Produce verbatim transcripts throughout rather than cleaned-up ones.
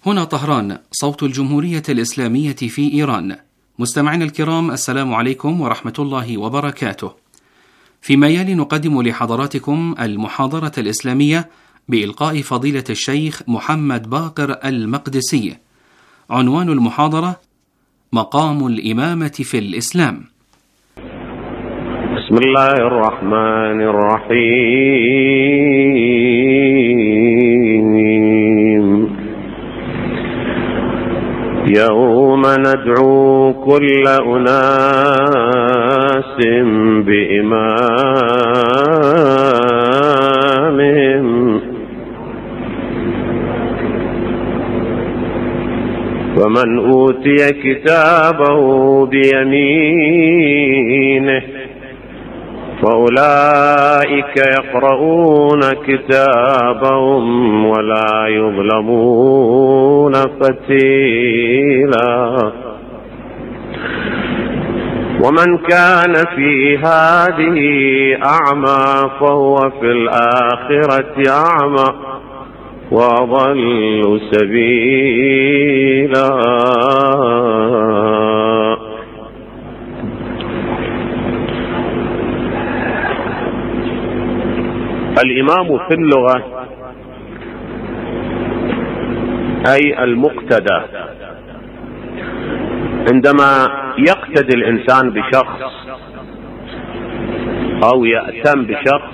هنا طهران، صوت الجمهورية الإسلامية في إيران. مستمعينا الكرام، السلام عليكم ورحمة الله وبركاته. فيما يلي نقدم لحضراتكم المحاضرة الإسلامية بإلقاء فضيلة الشيخ محمد باقر المقدسي. عنوان المحاضرة: مقام الإمامة في الإسلام. بسم الله الرحمن الرحيم. يوم ندعو كل أناس بإمامهم ومن أوتي كتابه بيمينه فأولئك يقرؤون كتابهم ولا يظلمون فتيلا. ومن كان في هذه أعمى فهو في الآخرة أعمى وأضل سبيلا. الإمام في اللغة أي المقتدى. عندما يقتدي الإنسان بشخص أو يأتم بشخص،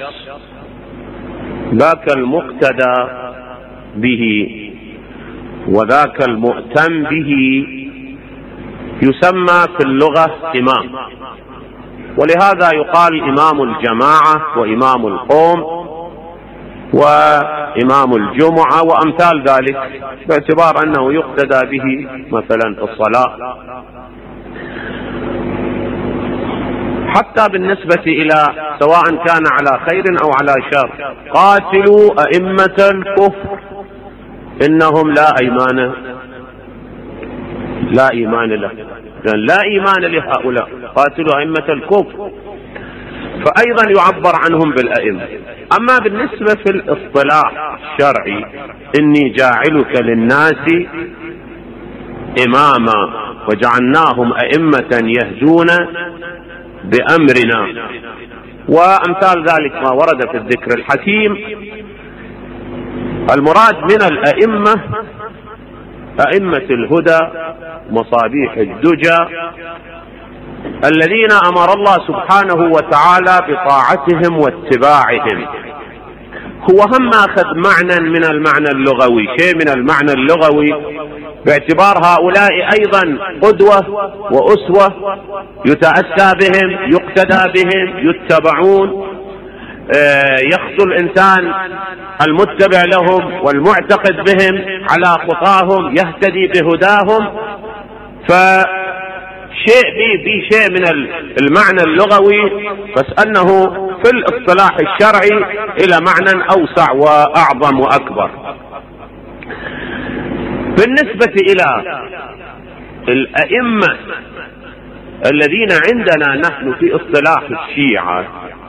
ذاك المقتدى به وذاك المؤتم به يسمى في اللغة إمام، ولهذا يقال إمام الجماعة وإمام القوم وإمام الجمعة وأمثال ذلك، باعتبار أنه يقتدى به مثلا في الصلاة. حتى بالنسبة إلى سواء كان على خير أو على شر، قاتلوا أئمة الكفر إنهم لا إيمان لا إيمان له لا إيمان لهؤلاء، قاتلوا أئمة الكفر، فأيضا يعبر عنهم بالأئمة. أما بالنسبة في الاصطلاح الشرعي، إني جاعلك للناس إماما وجعلناهم أئمة يهدون بأمرنا وأمثال ذلك ما ورد في الذكر الحكيم. المراد من الأئمة أئمة الهدى مصابيح الدجى الذين أمر الله سبحانه وتعالى بطاعتهم واتباعهم. هو هم أخذ معنى من المعنى اللغوي، شيء من المعنى اللغوي، باعتبار هؤلاء أيضا قدوة وأسوة يتأسى بهم، يقتدى بهم، يتبعون، يخطو الإنسان المتبع لهم والمعتقد بهم على خطاهم يهتدي بهداهم. فشيء به شيء من المعنى اللغوي، بس أنه في الاصطلاح الشرعي إلى معنى أوسع وأعظم وأكبر. بالنسبة إلى الأئمة الذين عندنا نحن في اصطلاح الشيعة،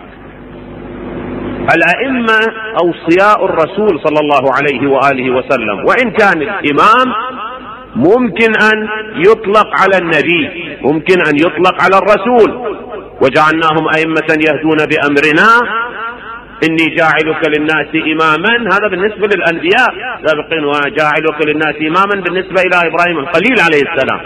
الأئمة أوصياء الرسول صلى الله عليه وآله وسلم، وإن كان الإمام ممكن أن يطلق على النبي، ممكن أن يطلق على الرسول. وجعلناهم أئمة يهدون بأمرنا إني جاعلك للناس إماما، هذا بالنسبة للأنبياء سابقين، وجاعلك للناس إماما بالنسبة إلى إبراهيم الخليل عليه السلام.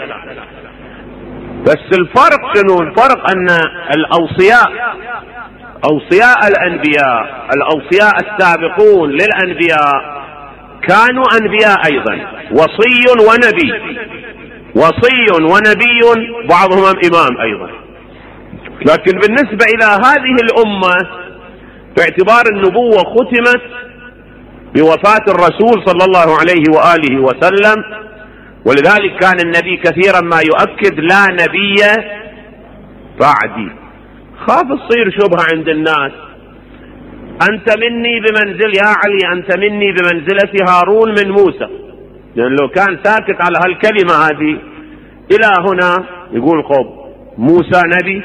بس الفرق شنو؟ الفرق أن الأوصياء أوصياء الأنبياء الأوصياء السابقون للأنبياء كانوا أنبياء أيضا، وصي ونبي، وصي ونبي بعضهم إمام أيضا. لكن بالنسبة إلى هذه الأمة باعتبار النبوة ختمت بوفاة الرسول صلى الله عليه وآله وسلم، ولذلك كان النبي كثيرا ما يؤكد لا نبي بعدي. خاف تصير شبهة عند الناس، أنت مني بمنزل يا علي أنت مني بمنزلة هارون من موسى، لأن لو كان ساكت على هالكلمة هذه إلى هنا يقول خب موسى نبي،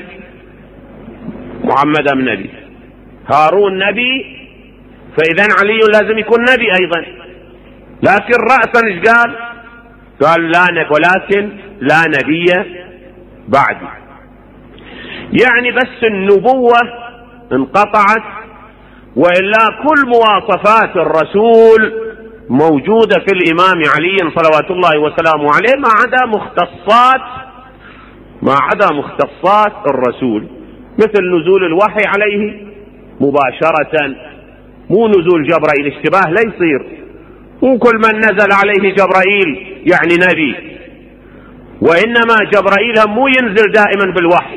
محمد نبي، هارون نبي، فإذا علي لازم يكون نبي أيضا. لكن رأسا إيش قال؟ قال لا نبي ولكن لا نبي بعدي، يعني بس النبوة انقطعت، وإلا كل مواصفات الرسول موجودة في الإمام علي صلوات الله وسلامه عليه، ما عدا مختصات ما عدا مختصات الرسول، مثل نزول الوحي عليه مباشرة، مو نزول جبرائيل، اشتباه لا يصير، مو كل من نزل عليه جبرائيل يعني نبي، وإنما جبرائيل مو ينزل دائما بالوحي،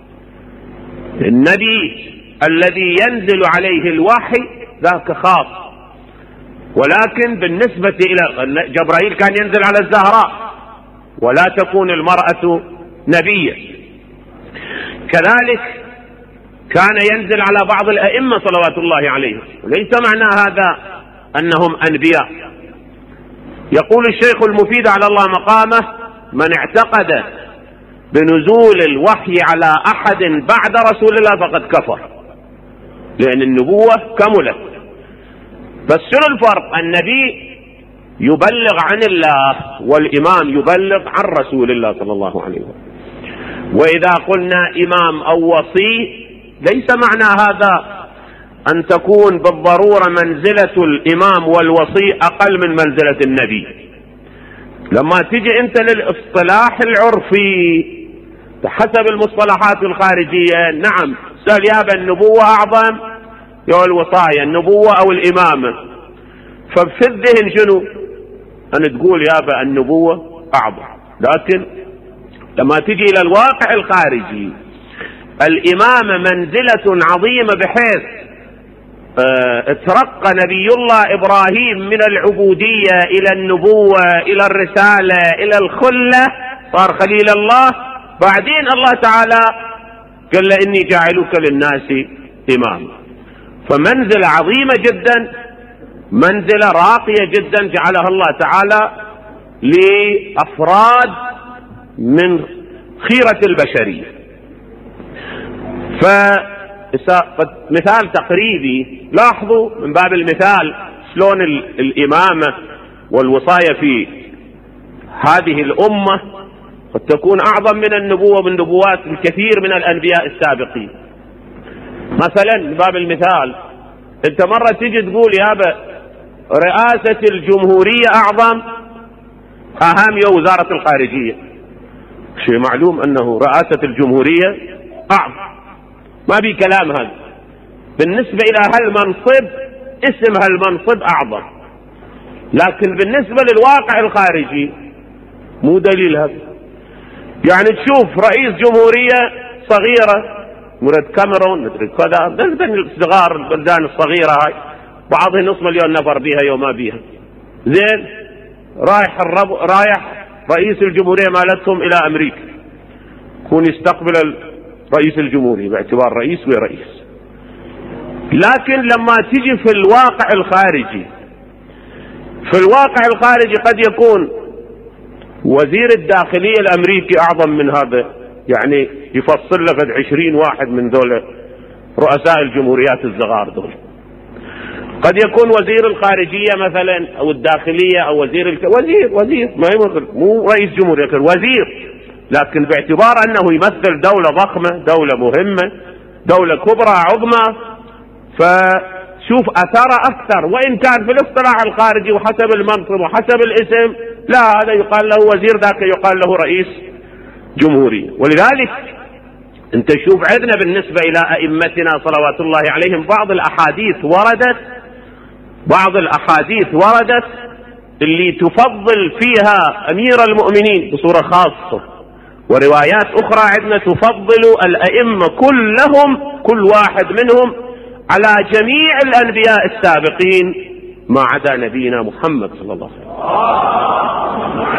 النبي الذي ينزل عليه الوحي ذاك خاص، ولكن بالنسبة إلى جبرائيل كان ينزل على الزهراء ولا تكون المرأة نبيا، كذلك كان ينزل على بعض الأئمة صلوات الله عليهم، ليس معنى هذا أنهم أنبياء. يقول الشيخ المفيد على الله مقامه: من اعتقد بنزول الوحي على أحد بعد رسول الله فقد كفر، لأن النبوة كملت. بس شنو الفرق؟ النبي يبلغ عن الله والإمام يبلغ عن رسول الله صلى الله عليه وسلم. وإذا قلنا إمام أو وصي ليس معنى هذا أن تكون بالضرورة منزلة الإمام والوصي أقل من منزلة النبي. لما تجي أنت للاصطلاح العرفي حسب المصطلحات الخارجية، نعم سأل يابا النبوة أعظم يا الوصاية، النبوة أو الإمامة، ففي الذهن شنو؟ أن تقول يابا النبوة أعظم، لكن لما تجي إلى الواقع الخارجي الإمامة منزلة عظيمة بحيث اه ترقى نبي الله إبراهيم من العبودية إلى النبوة إلى الرسالة إلى الخلة، صار خليل الله، بعدين الله تعالى قال له إني جاعلك للناس إماما. فمنزلة عظيمة جدا، منزلة راقية جدا جعلها الله تعالى لأفراد من خيرة البشرية. فمثال تقريبي، لاحظوا من باب المثال شلون الإمامة والوصاية في هذه الأمة قد تكون أعظم من النبوة من نبوات الكثير من الأنبياء السابقين. مثلا من باب المثال، انت مرة تيجي تقول يابا رئاسة الجمهورية أعظم أهم يا وزارة الخارجية، شيء معلوم أنه رئاسة الجمهورية أعظم، ما بي كلام هذا. بالنسبة إلى هالمنصب اسم هالمنصب أعظم، لكن بالنسبة للواقع الخارجي مو دليل هذا. يعني تشوف رئيس جمهورية صغيرة مرد كاميرون مدري كذا، بالنسبة الصغار البلدان الصغيرة هاي بعضها نصف مليون نفر بيها يوم ما بيها، زين رايح الرب رايح رئيس الجمهورية مالتهم إلى أمريكا، يكون يستقبل رئيس الجمهورية باعتبار رئيس ورئيس. لكن لما تجي في الواقع الخارجي، في الواقع الخارجي قد يكون وزير الداخلية الأمريكي أعظم من هذا، يعني يفصل لك عشرين واحد من دول رؤساء الجمهوريات الصغار دول. قد يكون وزير الخارجية مثلا أو الداخلية أو وزير الك... وزير وزير ما يمثل، مو رئيس جمهورية، لكن وزير، لكن باعتبار أنه يمثل دولة ضخمة، دولة مهمة، دولة كبرى عظمى، فشوف أثر أكثر. وإن كان في الاصطلاح الخارجي وحسب المنصب وحسب الاسم لا، هذا يقال له وزير، ذاك يقال له رئيس جمهورية. ولذلك انت شوف عندنا بالنسبة إلى أئمتنا صلوات الله عليهم بعض الأحاديث وردت بعض الأحاديث وردت اللي تفضل فيها أمير المؤمنين بصورة خاصة، وروايات أخرى عندنا تفضل الأئمة كلهم كل واحد منهم على جميع الأنبياء السابقين ما عدا نبينا محمد صلى الله عليه وسلم.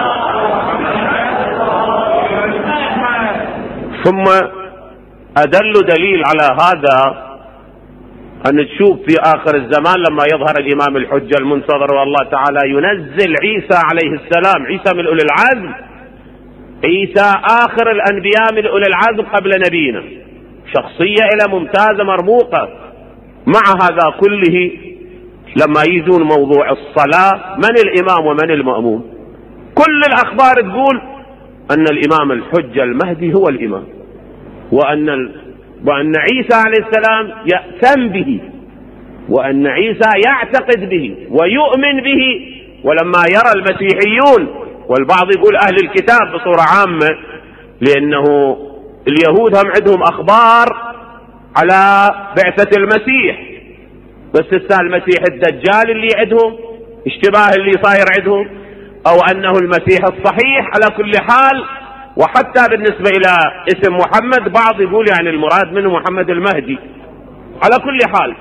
ثم أدل دليل على هذا أن تشوف في آخر الزمان لما يظهر الإمام الحجة المنتظر والله تعالى ينزل عيسى عليه السلام، عيسى من أولي العزم، عيسى آخر الأنبياء من أولي العزم قبل نبينا، شخصية إلى ممتازة مرموقة. مع هذا كله لما يجون موضوع الصلاة من الإمام ومن المأموم؟ كل الأخبار تقول أن الإمام الحجة المهدي هو الإمام، وأن ال... وأن عيسى عليه السلام يأتم به، وأن عيسى يعتقد به ويؤمن به. ولما يرى المسيحيون، والبعض يقول أهل الكتاب بصورة عامة، لأنه اليهود هم عندهم أخبار على بعثة المسيح، بس لسه المسيح الدجال اللي عندهم، اشتباه اللي صاير عندهم، أو أنه المسيح الصحيح. على كل حال، وحتى بالنسبة إلى اسم محمد بعض يقول يعني المراد منه محمد المهدي. على كل حال،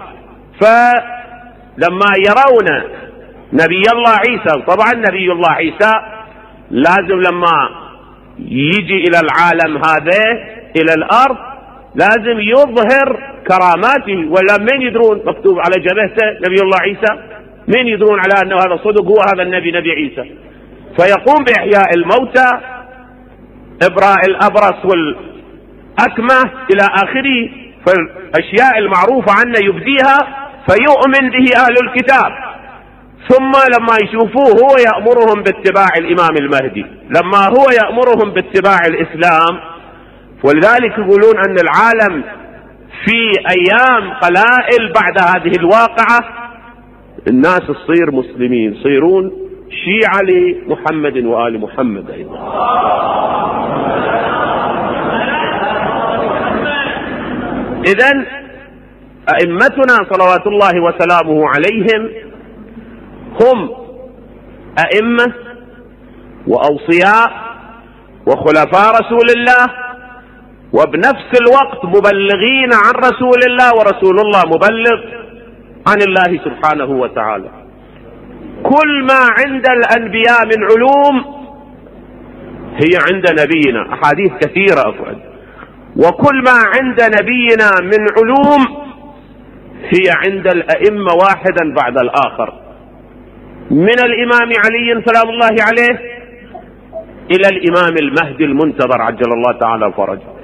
فلما يرون نبي الله عيسى، طبعا نبي الله عيسى لازم لما يجي إلى العالم هذا إلى الأرض لازم يظهر كراماته، ولا من يدرون مكتوب على جبهته نبي الله عيسى؟ من يدرون على أنه هذا صدق هو هذا النبي نبي عيسى؟ فيقوم بإحياء الموتى، إبراء الأبرص والأكمة إلى آخره، فالأشياء المعروفة عنه يبديها فيؤمن به أهل الكتاب. ثم لما يشوفوه هو يأمرهم باتباع الإمام المهدي، لما هو يأمرهم باتباع الإسلام. ولذلك يقولون أن العالم في أيام قلائل بعد هذه الواقعة الناس تصير مسلمين، يصيرون شيعة لمحمد وآل محمد أيضا. إذن أئمتنا صلوات الله وسلامه عليهم هم أئمة وأوصياء وخلفاء رسول الله، وبنفس الوقت مبلغين عن رسول الله، ورسول الله مبلغ عن الله سبحانه وتعالى. كل ما عند الأنبياء من علوم هي عند نبينا، أحاديث كثيرة أفعل، وكل ما عند نبينا من علوم هي عند الأئمة واحدا بعد الآخر، من الإمام علي سلام الله عليه إلى الإمام المهدي المنتظر عجل الله تعالى فرجه.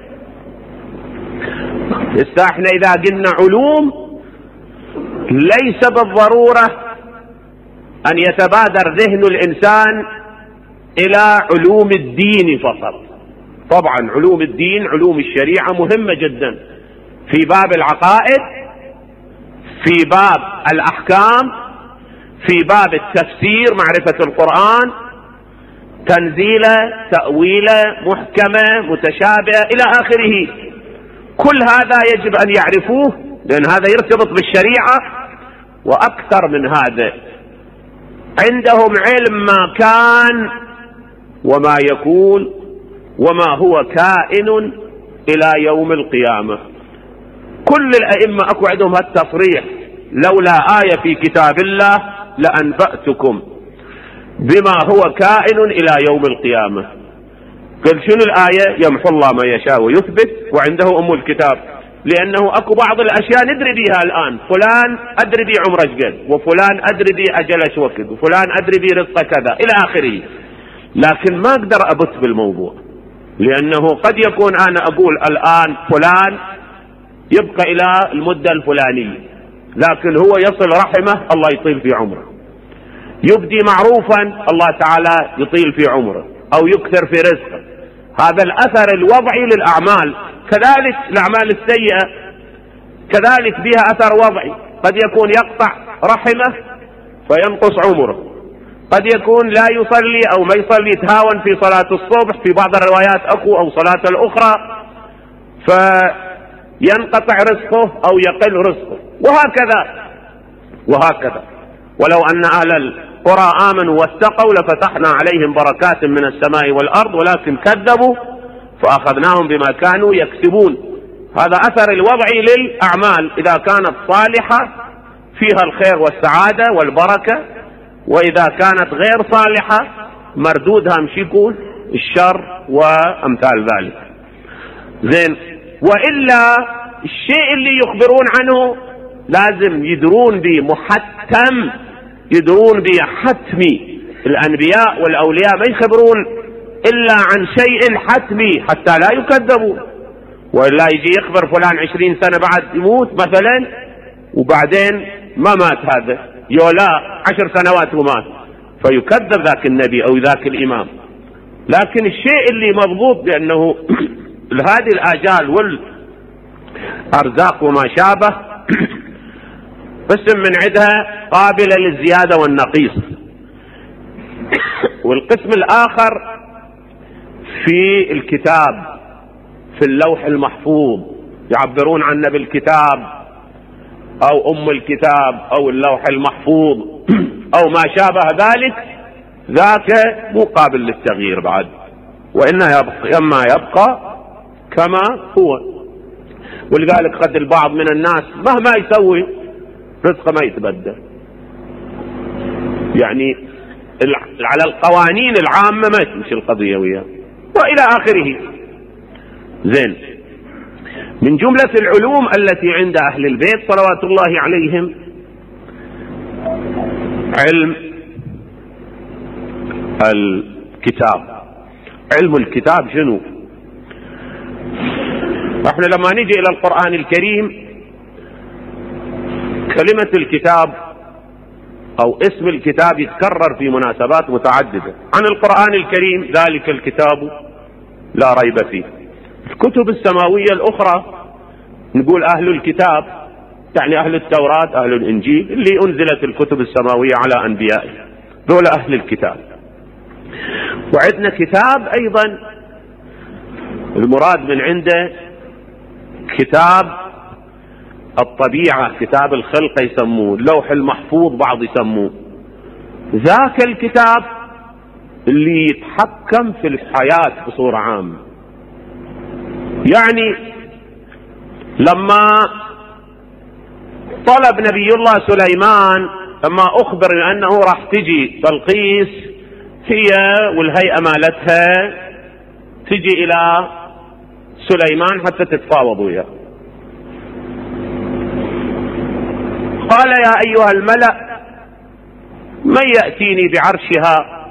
احنا إذا قلنا علوم ليس بالضرورة أن يتبادر ذهن الإنسان إلى علوم الدين فقط. طبعا علوم الدين، علوم الشريعة مهمة جدا في باب العقائد، في باب الأحكام، في باب التفسير، معرفة القرآن، تنزيله، تأويله، محكمة، متشابهة إلى آخره. كل هذا يجب أن يعرفوه، لأن هذا يرتبط بالشريعة. وأكثر من هذا عندهم علم ما كان وما يكون وما هو كائن إلى يوم القيامة. كل الأئمة أكو عندهم هالتصريح: لولا آية في كتاب الله لأنبأتكم بما هو كائن إلى يوم القيامة. قل شنو الآية؟ يمحو الله ما يشاء ويثبت وعنده أم الكتاب. لأنه أكو بعض الأشياء ندري بها الآن، فلان أدري بي عمره قد، وفلان أدري بي أجله وقت، وفلان أدري بي رزقه كذا إلى آخره، لكن ما أقدر أبت بالموضوع، لأنه قد يكون أنا أقول الآن فلان يبقى إلى المدة الفلانية، لكن هو يصل رحمه الله يطيل في عمره، يبدي معروفا الله تعالى يطيل في عمره أو يكثر في رزقه. هذا الأثر الوضعي للأعمال. كذلك الأعمال السيئة كذلك بها أثر وضعي، قد يكون يقطع رحمه فينقص عمره، قد يكون لا يصلي أو ما يصلي يتهاون في صلاة الصبح، في بعض الروايات أكو أو صلاة الأخرى فينقطع رزقه أو يقل رزقه، وهكذا وهكذا. ولو أن أهل القرى آمنوا واتقوا لفتحنا عليهم بركات من السماء والأرض ولكن كذبوا فأخذناهم بما كانوا يكسبون. هذا أثر الوضعي للأعمال، إذا كانت صالحة فيها الخير والسعادة والبركة، وإذا كانت غير صالحة مردودها مش يكون الشر وأمثال ذلك. زين، وإلا الشيء اللي يخبرون عنه لازم يدرون بمحتم، يدرون بحتمي. الأنبياء والأولياء ما يخبرون إلا عن شيء حتمي حتى لا يكذبوا، وإلا يجي يخبر فلان عشرين سنة بعد يموت مثلا وبعدين ما مات هذا، يولا عشر سنوات ومات، فيكذب ذاك النبي أو ذاك الإمام. لكن الشيء اللي مضبوط بأنه هذه الآجال والأرزاق وما شابه قسم من عدها قابلة للزيادة والنقيص، والقسم الآخر في الكتاب في اللوح المحفوظ، يعبرون عنه بالكتاب أو أم الكتاب أو اللوح المحفوظ أو ما شابه ذلك، ذاك مو قابل للتغيير بعد، وإنه يبقى إما يبقى كما هو. ولذلك قد البعض من الناس مهما يسوي رزقه ما يتبدل، يعني على القوانين العامة ما تمشي القضية وياه وإلى آخره. زين، من جملة العلوم التي عند أهل البيت صلوات الله عليهم علم الكتاب. علم الكتاب شنو؟ احنا لما نيجي إلى القرآن الكريم كلمة الكتاب أو اسم الكتاب يتكرر في مناسبات متعددة عن القرآن الكريم، ذلك الكتاب لا ريب فيه. الكتب السماوية الأخرى نقول أهل الكتاب، يعني أهل التوراة أهل الإنجيل اللي أنزلت الكتب السماوية على أنبيائه، دول أهل الكتاب. وعندنا كتاب أيضا المراد من عنده كتاب الطبيعة، كتاب الخلق يسموه، اللوح المحفوظ بعض يسموه. ذاك الكتاب اللي يتحكم في الحياة بصورة عامة. يعني لما طلب نبي الله سليمان، لما أخبر أنه راح تجي بلقيس هي والهيئة مالتها تجي إلى سليمان حتى تتفاوض وياه، قال يا أيها الملأ من يأتيني بعرشها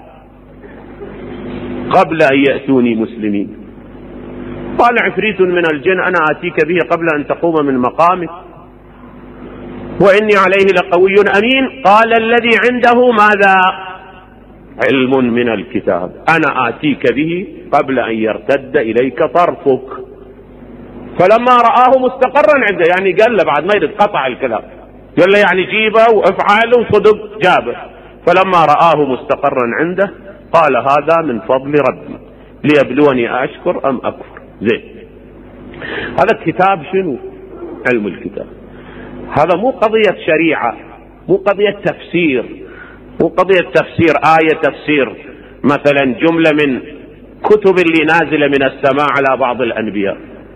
قبل أن يأتوني مسلمين؟ قال عفريت من الجن أنا آتيك به قبل أن تقوم من مقامك وإني عليه لقوي أمين. قال الذي عنده ماذا؟ علم من الكتاب، أنا آتيك به قبل أن يرتد إليك طرفك. فلما رآه مستقرا عنده، يعني قال له بعد ما يرد قطع الكلام، قال له يعني جيبه وافعله وصدق جابه. فلما رآه مستقرا عنده قال هذا من فضل ربي ليبلوني أشكر أم أكفر. زين، هذا الكتاب شنو؟ علم الكتاب. هذا مو قضية شريعة، مو قضية تفسير، مو قضية تفسير آية، تفسير مثلا جملة من كتب اللي نازلة من السماء على بعض الأنبياء.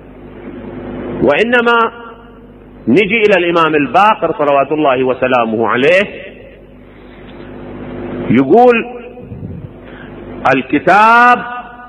وإنما نجي إلى الإمام الباقر صلوات الله وسلامه عليه، يقول الكتاب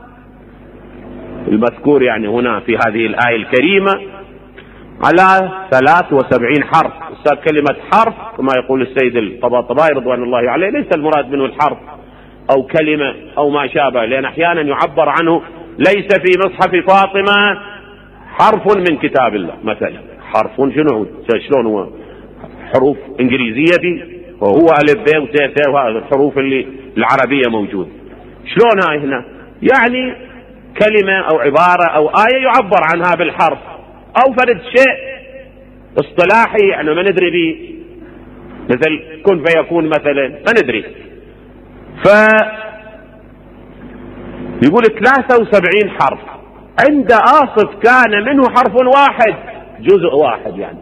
المذكور يعني هنا في هذه الآية الكريمة على ثلاث وسبعين حرف. كلمة حرف كما يقول السيد الطباطبائي رضوان الله عليه ليس المراد منه الحرف أو كلمة أو ما شابه، لأن أحيانا يعبر عنه ليس في مصحف فاطمة حرف من كتاب الله مثلا. حرف شنو؟ شلون هو؟ حروف إنجليزية دي وهو ألف ب وت ث وهذه الحروف اللي العربية موجود. شلون هاي هنا؟ يعني كلمة أو عبارة أو آية يعبر عنها بالحرف أو فرد شيء اصطلاحي يعني ما ندري به، مثل كن فيكون مثلا ما ندري. ف يقول ثلاثة وسبعين حرف، عند آصف كان منه حرف واحد جزء واحد يعني،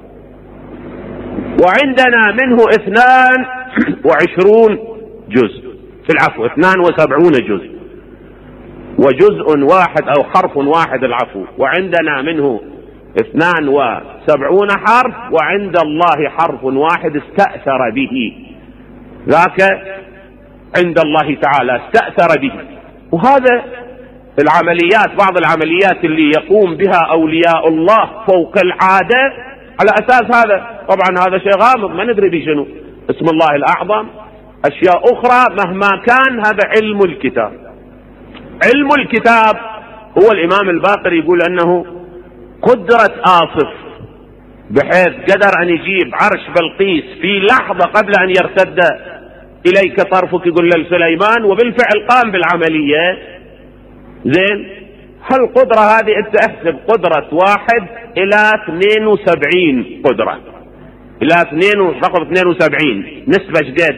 وعندنا منه اثنان وعشرون جزء، في العفو اثنان وسبعون جزء وجزء واحد أو حرف واحد العفو، وعندنا منه اثنان وسبعون حرف، وعند الله حرف واحد استأثر به، ذاك عند الله تعالى استأثر به. وهذا العمليات، بعض العمليات اللي يقوم بها أولياء الله فوق العادة على أساس هذا، طبعا هذا شيء غامض ما ندري بشنو، اسم الله الأعظم، أشياء أخرى مهما كان، هذا علم الكتاب. علم الكتاب هو الإمام الباقر يقول أنه قدرة آصف بحيث قدر أن يجيب عرش بلقيس في لحظة قبل أن يرتد إليك طرفك يقول لسليمان، وبالفعل قام بالعملية. زين، هالقدرة هذه أنت احسب قدرة واحد إلى اثنين وسبعين قدرة، إلى اثنين رقم اثنين وسبعين، نسبة جديد.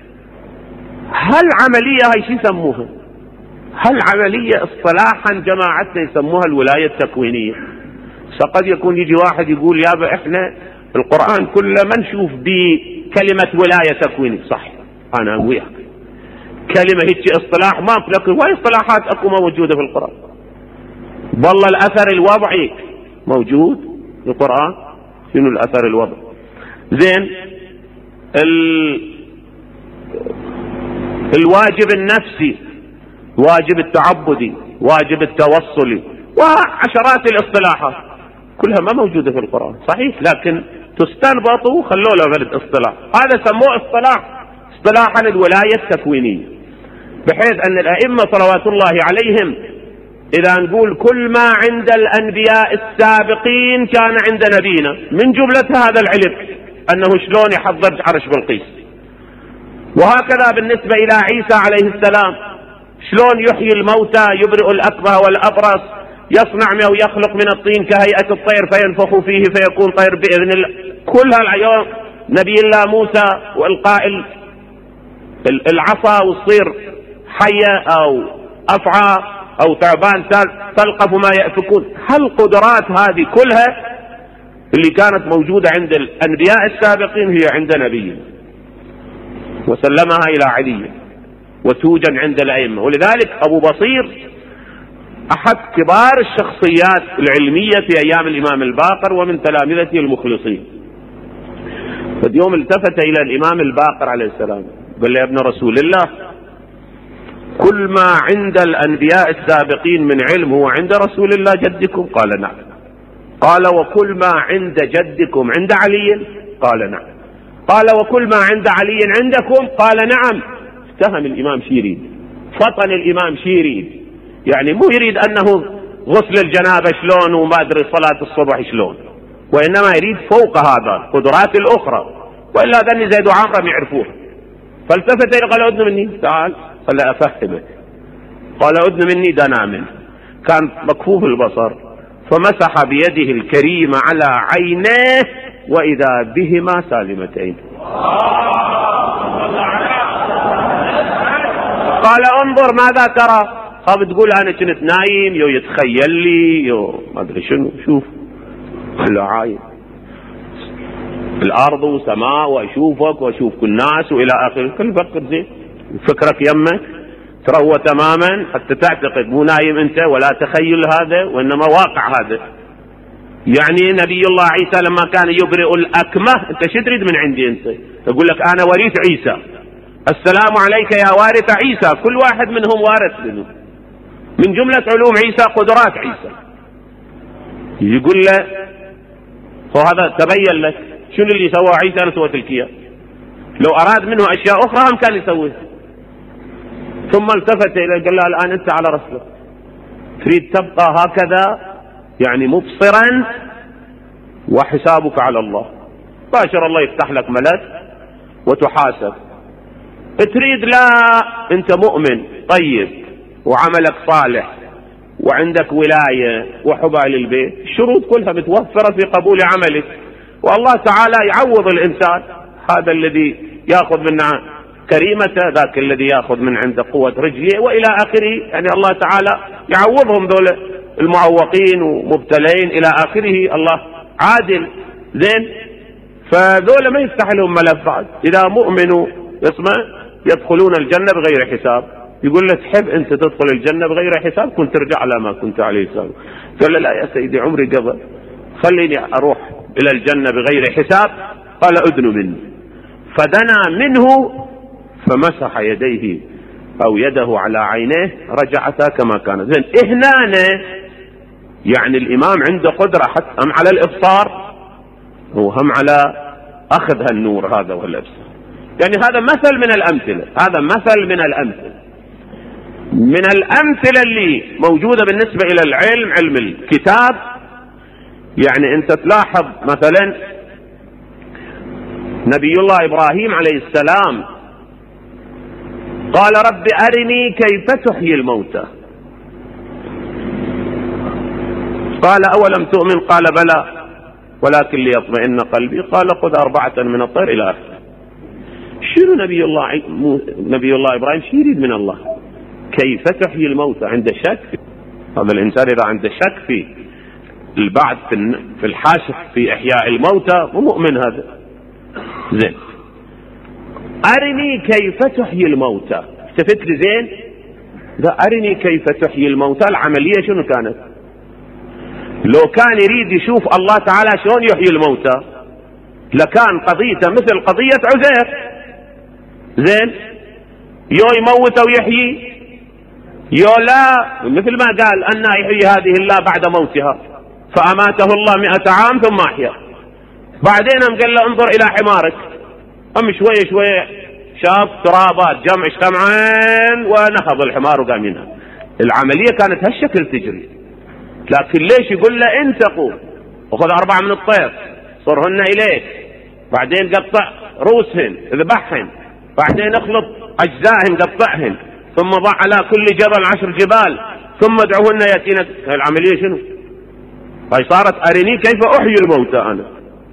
هالعملية هاي شو يسموها؟ هالعملية اصطلاحا جماعتنا يسموها الولاية التكوينية. فقد يكون يجي واحد يقول يابا احنا القرآن كله ما نشوف بكلمة ولاية تكوينية. صح، أنا وياك، كلمة هيك اصطلاح ما في، لكن واي اصطلاحات اكو موجودة في القرآن. والله الأثر الوضعي موجود في القرآن. شنو الأثر الوضعي؟ زين، ال... الواجب النفسي، واجب التعبدي، واجب التوصلي، وعشرات الاصطلاحات كلها ما موجودة في القرآن. صحيح، لكن تستنبطوا خلوا له ولد اصطلاح. هذا سموه اصطلاح اصطلاحا الولاية التكوينية، بحيث أن الأئمة صلوات الله عليهم إذا نقول كل ما عند الأنبياء السابقين كان عند نبينا، من جملة هذا العلم أنه شلون يحضر عرش بلقيس، وهكذا بالنسبة إلى عيسى عليه السلام شلون يحيي الموتى، يبرئ الأكمه والأبرص، يصنع أو يخلق من الطين كهيئة الطير فينفخ فيه فيكون طير بإذن الله. كل هالعيون نبي الله موسى والقائل العصا وتصير حية أو أفعى أو تعبان تلقف ما يأفكون. هالقدرات هذه كلها اللي كانت موجودة عند الأنبياء السابقين هي عند نبينا، وسلمها إلى علي وتوجد عند الأئمة. ولذلك أبو بصير أحد كبار الشخصيات العلمية في أيام الإمام الباقر ومن تلامذته المخلصين. فاليوم التفت إلى الإمام الباقر عليه السلام قال له يا ابن رسول الله، كل ما عند الأنبياء السابقين من علم هو عند رسول الله جدكم؟ قال نعم. قال وكل ما عند جدكم عند علي؟ قال نعم. قال وكل ما عند علي عندكم؟ قال نعم. افتهم الإمام شيريد، فطن الإمام شيريد، يعني مو يريد أنه غسل الجنابة شلون وما أدري صلاة الصبح شلون، وإنما يريد فوق هذا القدرات الأخرى، وإلا ذني زيد وعمرة يعرفوه. فالتفت إليه قال أدن مني، تعال قال أفهمك. قال أدن مني دنا منه، كان مكفوف البصر، فمسح بيده الكريمة على عينيه وإذا بهما سالمتين. قال انظر ماذا ترى؟ خاف تقول أنا كنت نايم يو يتخيل لي يو ما أدري شنو. شوف لا عايم الأرض وسماء وأشوفك وأشوف كل الناس وإلى آخره، كل فكر زين فكرك يمك تروى تماما حتى تعتقد مو نايم أنت ولا تخيل هذا وإنما واقع هذا. يعني نبي الله عيسى لما كان يبرئ الأكمه، أنت شو تريد من عندي؟ أنت تقول لك أنا وريث عيسى، السلام عليك يا وارث عيسى. كل واحد منهم وارث منه، من جملة علوم عيسى قدرات عيسى. يقول له وهذا تبين لك شنو اللي سواه عيسى أنا سويت لك إياه، لو أراد منه أشياء أخرى هم كان يسويها. ثم التفت إليه قال له الآن أنت على رسلك، تريد تبقى هكذا يعني مبصرا وحسابك على الله، باشر الله يفتح لك ملك وتحاسب. تريد لا أنت مؤمن طيب وعملك صالح وعندك ولاية وحبال البيت، الشروط كلها متوفرة في قبول عملك، والله تعالى يعوض الإنسان، هذا الذي يأخذ من كريمته ذاك الذي يأخذ من عنده قوة رجليه وإلى آخره. يعني الله تعالى يعوضهم دول المعوقين ومبتلين إلى آخره، الله عادل زين. فذول ما يفتح لهم ملف بعد، إذا مؤمنوا اسمع يدخلون الجنة بغير حساب. يقول له تحب أنت تدخل الجنة بغير حساب كنت ترجع على ما كنت عليه سابق. قال لا يا سيدي عمري قبل، خليني أروح إلى الجنة بغير حساب. قال أدن مني، فدنا منه فمسح يديه أو يده على عينيه رجعتا كما كانت. زين إهنانه يعني الإمام عنده قدرة حتى هم على الإبصار وهم على أخذ هالنور هذا والإبصار. يعني هذا مثل من الأمثلة، هذا مثل من الأمثلة من الأمثلة اللي موجودة بالنسبة إلى العلم، علم الكتاب. يعني أنت تلاحظ مثلا نبي الله إبراهيم عليه السلام قال رب أرني كيف تحيي الموتى. قال أولم تؤمن؟ قال بلى ولكن ليطمئن قلبي. قال خذ أربعة من الطير إلى آخره. شنو نبي الله نبي الله إبراهيم شو يريد من الله؟ كيف تحيي الموتى؟ عنده شك. هذا الإنسان إذا عنده شك في البعث في الحاشر في إحياء الموتى مو مؤمن هذا. زين، أرني كيف تحيي الموتى. التفت لي زين، لا أرني كيف تحيي الموتى. العملية شنو كانت؟ لو كان يريد يشوف الله تعالى شلون يحيي الموتى لكان قضيته مثل قضية عزير. زين، يو يموت ويحيي، يو لا، مثل ما قال أن يحيي هذه الله بعد موتها فأماته الله مئة عام ثم أحيا. بعدين قال له انظر إلى حمارك، أم شوية شوية شاف ترابات جمع اجتمعين ونهض الحمار وقام ينهض. العملية كانت هالشكل تجري. لكن ليش يقول له انت قوم وخذ أربعة من الطير صرهن إليك، بعدين قطع رؤوسهن اذبحهن، بعدين اخلط أجزائهن قطعهن، ثم ضع على كل جبل عشر جبال ثم ادعوهن يأتينك. العملية شنو؟ هاي صارت أرني كيف أحيي الموتى. أنا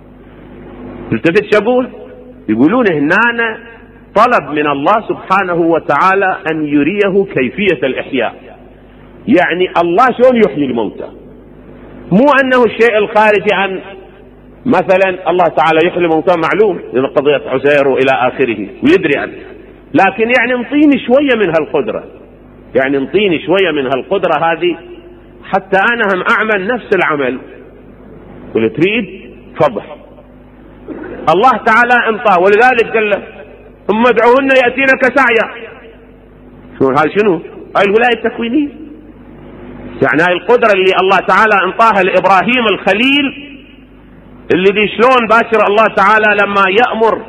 التفت شقول يقولون هنا طلب من الله سبحانه وتعالى أن يريه كيفية الإحياء، يعني الله شلون يحيي الموتى، مو أنه الشيء الخارجي عن مثلا الله تعالى يحيي الموتى معلوم إذا قضية عزير إلى آخره ويدري عنه، لكن يعني انطيني شوية من هالقدرة، يعني انطيني شوية من هالقدرة هذه حتى أنا هم أعمل نفس العمل. قل تريد فضح الله تعالى انطاه، ولذلك قال له ثم ادعوهن يأتينك سعيا. شو هاي؟ شنو هاي؟ الولاية التكوينية. يعني هاي القدرة اللي الله تعالى انطاها لإبراهيم الخليل، اللي دي شلون باشر الله تعالى لما يأمر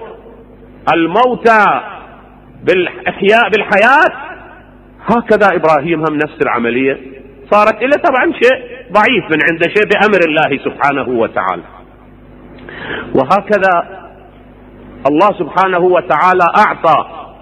الموتى بالإحياء بالحياة، هكذا إبراهيم هم نفس العملية صارت إلى طبعا شيء ضعيف من عنده، شيء بأمر الله سبحانه وتعالى. وهكذا الله سبحانه وتعالى أعطى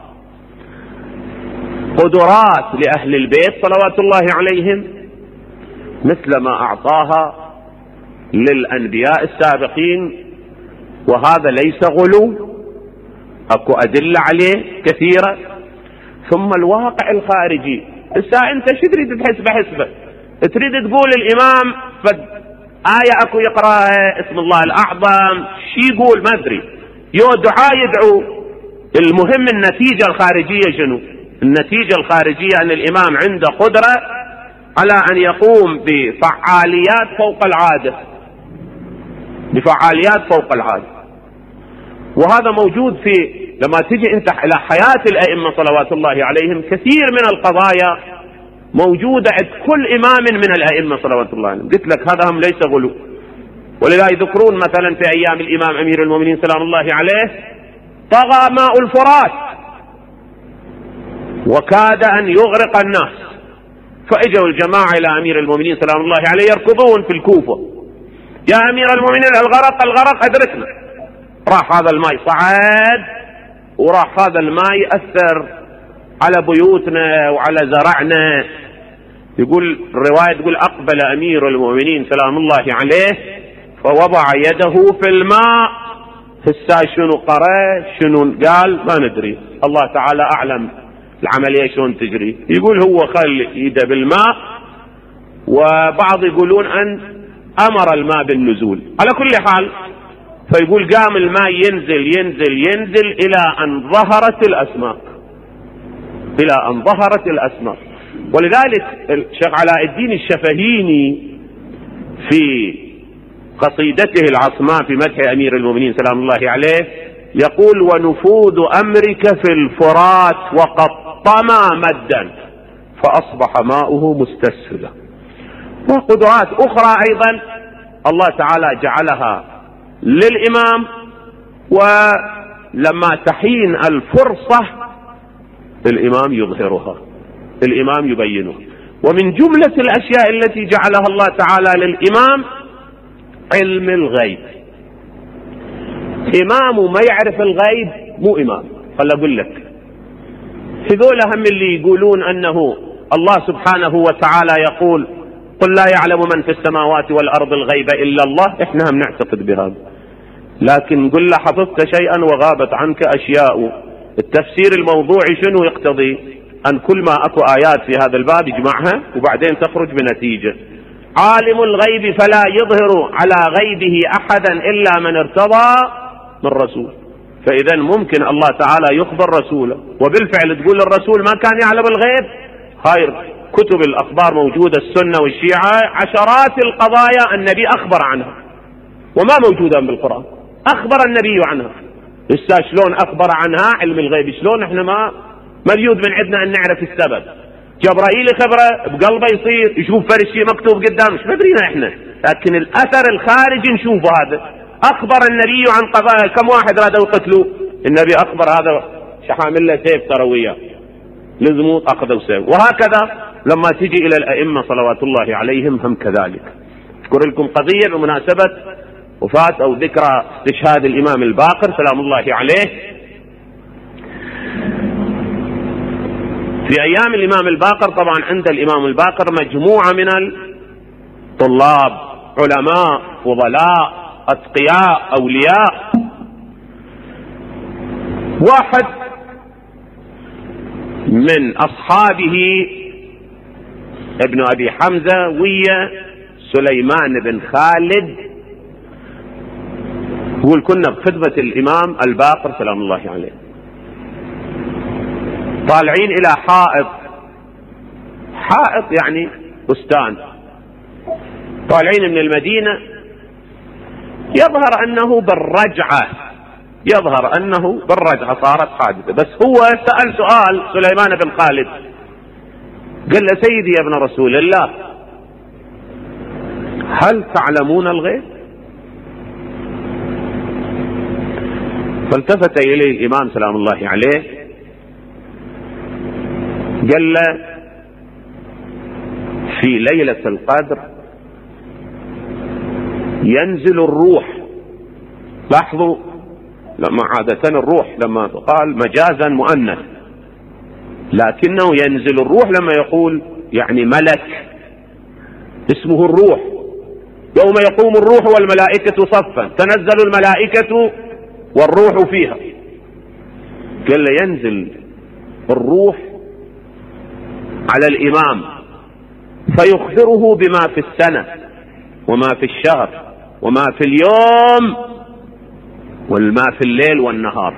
قدرات لأهل البيت صلوات الله عليهم مثل ما أعطاها للأنبياء السابقين، وهذا ليس غلو، أكو أدلة عليه كثيرة. ثم الواقع الخارجي، هسه أنت شو تريد تحسبه حسبة؟ تريد تقول الإمام فد آية أكو يقرأها اسم الله الأعظم شي يقول ما أدري، يو دعاء يدعو. المهم النتيجة الخارجية شنو؟ النتيجة الخارجية أن الإمام عنده قدرة على أن يقوم بفعاليات فوق العادة، بفعاليات فوق العادة. وهذا موجود في لما تجي انت على حياة الأئمة صلوات الله عليهم، كثير من القضايا موجودة عند كل إمام من الأئمة صلوات الله عليهم. قلت لك هذا هم ليس غلو. ولذا يذكرون مثلا في أيام الإمام أمير المؤمنين سلام الله عليه طغى ماء الفرات وكاد أن يغرق الناس، فإجوا الجماعة إلى أمير المؤمنين سلام الله عليه يركضون في الكوفة، يا أمير المؤمنين الغرق الغرق أدركنا. راح هذا الماء صعد، وراح هذا الماء يأثر على بيوتنا وعلى زرعنا. يقول الرواية تقول أقبل أمير المؤمنين سلام الله عليه فوضع يده في الماء. هسه شنو قرأ شنو قال ما ندري، الله تعالى أعلم العملية شلون تجري. يقول هو خل يده بالماء، وبعض يقولون أن أمر الماء بالنزول. على كل حال فيقول قام الماء ينزل ينزل ينزل إلى أن ظهرت الأسماك، إلى أن ظهرت الأسماك. ولذلك الشيخ علاء الدين الشفهيني في قصيدته العصماء في مدح أمير المؤمنين سلام الله عليه يقول ونفوذ أمرك في الفرات وقد طمى مدا فأصبح ماؤه مستسهلا. وقدرات أخرى أيضا الله تعالى جعلها للإمام، ولما تحين الفرصة الإمام يظهرها، الإمام يبينها. ومن جملة الأشياء التي جعلها الله تعالى للإمام علم الغيب. إمام ما يعرف الغيب مو إمام. خل أقول لك هذول هم اللي يقولون أنه الله سبحانه وتعالى يقول قل لا يعلم من في السماوات والأرض الغيب إلا الله. إحنا هم نعتقد بهذا، لكن نقول له حفظت شيئا وغابت عنك أشياء. التفسير الموضوعي شنو يقتضي؟ أن كل ما أكو آيات في هذا الباب يجمعها وبعدين تخرج بنتيجة. عالم الغيب فلا يظهر على غيبه أحدا إلا من ارتضى من رسول. فإذا ممكن الله تعالى يخبر رسوله، وبالفعل تقول الرسول ما كان يعلم الغيب. هاي كتب الأخبار موجودة، السنة والشيعة، عشرات القضايا النبي أخبر عنها وما موجودة بالقرآن، أخبر النبي عنها. لسه شلون أخبر عنها علم الغيب؟ شلون احنا ما مليود من عندنا أن نعرف السبب؟ جبرائيل خبره بقلبه يصير يشوف فرش شيء مكتوب قدامه، مش مدرينا احنا، لكن الأثر الخارجي نشوفه. هذا أخبر النبي عن قضايا. كم واحد رادوا يقتلوا النبي أخبر هذا شحامل له سيف ترويه لزموا أخذوا سيف. وهكذا لما تجي إلى الأئمة صلوات الله عليهم هم كذلك. أذكر لكم قضية بمناسبة وفاة أو ذكرى استشهاد الإمام الباقر سلام الله عليه. في أيام الإمام الباقر طبعا عند الإمام الباقر مجموعة من الطلاب، علماء، فضلاء، أتقياء، أولياء. واحد من أصحابه ابن أبي حمزة ويا سليمان بن خالد يقول كنا بخدمة الإمام الباقر سلام الله عليه، طالعين إلى حائط، حائط يعني بستان، طالعين من المدينة. يظهر أنه بالرجعة، يظهر أنه بالرجعة صارت حادثة. بس هو سأل سؤال سليمان بن خالد، قال له سيدي يا ابن رسول الله هل تعلمون الغيب؟ فالتفت إليه الإمام سلام الله عليه قال له في ليلة القدر ينزل الروح. لاحظوا لما عادة الروح لما قال مجازا مؤنث، لكنه ينزل الروح لما يقول يعني ملك اسمه الروح. يوم يقوم الروح والملائكة صفا تنزل الملائكة والروح فيها. قال له ينزل الروح على الإمام فيخبره بما في السنة وما في الشهر وما في اليوم وما في الليل والنهار.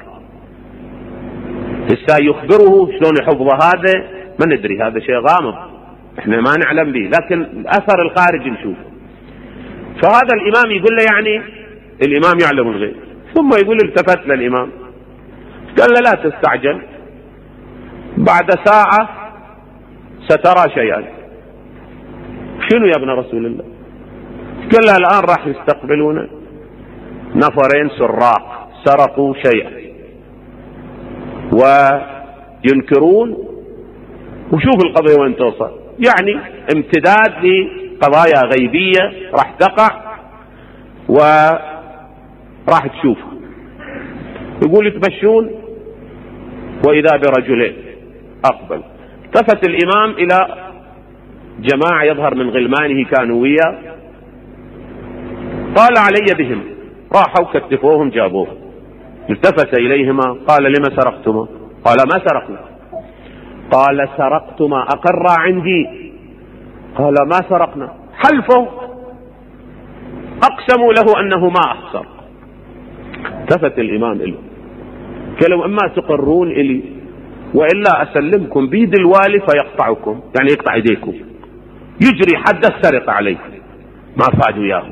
لسا يخبره شلون يحفظ هذا ما ندري، هذا شيء غامض احنا ما نعلم به، لكن الأثر الخارجي نشوفه. فهذا الإمام يقول له يعني الإمام يعلم الغيب. ثم يقول التفت للإمام قال له لا تستعجل، بعد ساعة سترى شيئا. شنو يا ابن رسول الله؟ قال له الآن راح يستقبلون نفرين سراق سرقوا شيئا وينكرون، وشوف القضية وين توصل. يعني امتداد لقضايا غيبية راح تقع وراح تشوف. يقول يتمشون وإذا برجلين أقبل. التفت الإمام إلى جماعة يظهر من غلمانه كانوا وياه، طال علي بهم، راحوا كتفوهم جابوه. التفت إليهما قال لما سرقتما؟ قال ما سرقنا. قال سرقتما أقر عندي؟ قال ما سرقنا. حلفوا أقسموا له أنه ما أخسر. التفت الإمام إليه قالوا إما تقرون إلي وإلا أسلمكم بيد الوالي فيقطعكم، يعني يقطع يديكم، يجري حد السرقة عليكم. ما فادوا ياهم.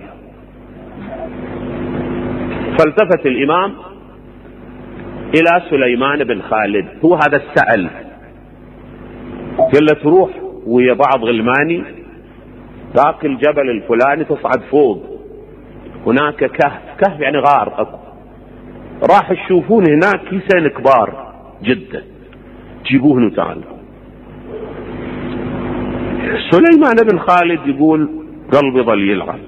فالتفت الإمام إلى سليمان بن خالد، هو هذا السأل، قال له تروح ويا بعض غلماني ذاك الجبل الفلاني تصعد فوق، هناك كهف، كهف يعني غار أكو، راح تشوفون هناك كيسين كبار جدا، جيبوهن وتعالوا. سليمان بن خالد يقول قلبي ظل يلعب،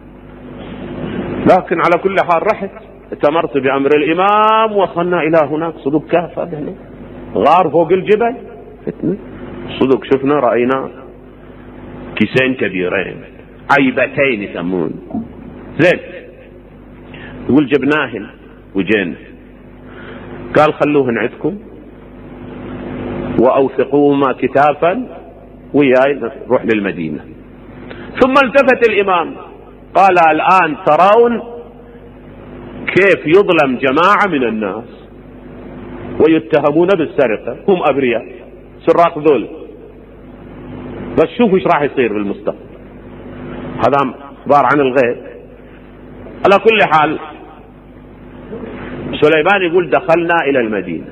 لكن على كل حال رحت اتمرت بأمر الإمام، وصلنا إلى هناك صدق كهف هذا. غار فوق الجبل فتنة. صدق شفنا رأينا كيسين كبيرين عيبتين يسمون زين. يقول جبناهن وجينا، قال خلوهن عندكم وأوثقوهما كتافا وياي نروح للمدينة. ثم التفت الإمام قال الآن ترون كيف يظلم جماعة من الناس ويتهمون بالسرقة، هم أبرياء سراق ذول، بس شوفوا ايش راح يصير بالمستقبل. هذا اخبار عن الغيب. على كل حال سليمان يقول دخلنا الى المدينة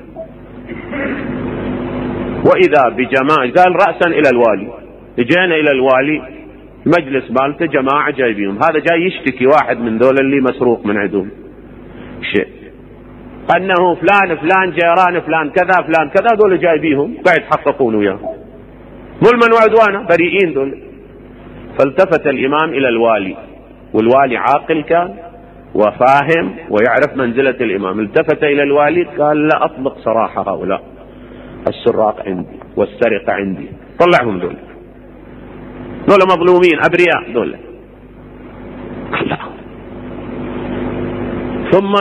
واذا بجماعة، قال رأسا الى الوالي، اجينا الى الوالي مجلس مالته جماعة جايبيهم، هذا جاي يشتكي واحد من ذول اللي مسروق من عندهم شيء، انه فلان فلان جيران فلان كذا فلان كذا، ذول جايبيهم قاعد يتحققون وياه ظلما وعدوانا بريئين ذول. فالتفت الامام الى الوالي، والوالي عاقل كان وفاهم ويعرف منزلة الامام، التفت الى الوالي قال لا اطلق سراح هؤلاء، السراق عندي والسرقة عندي، طلعهم ذول، ذول مظلومين ابرياء ذول. ثم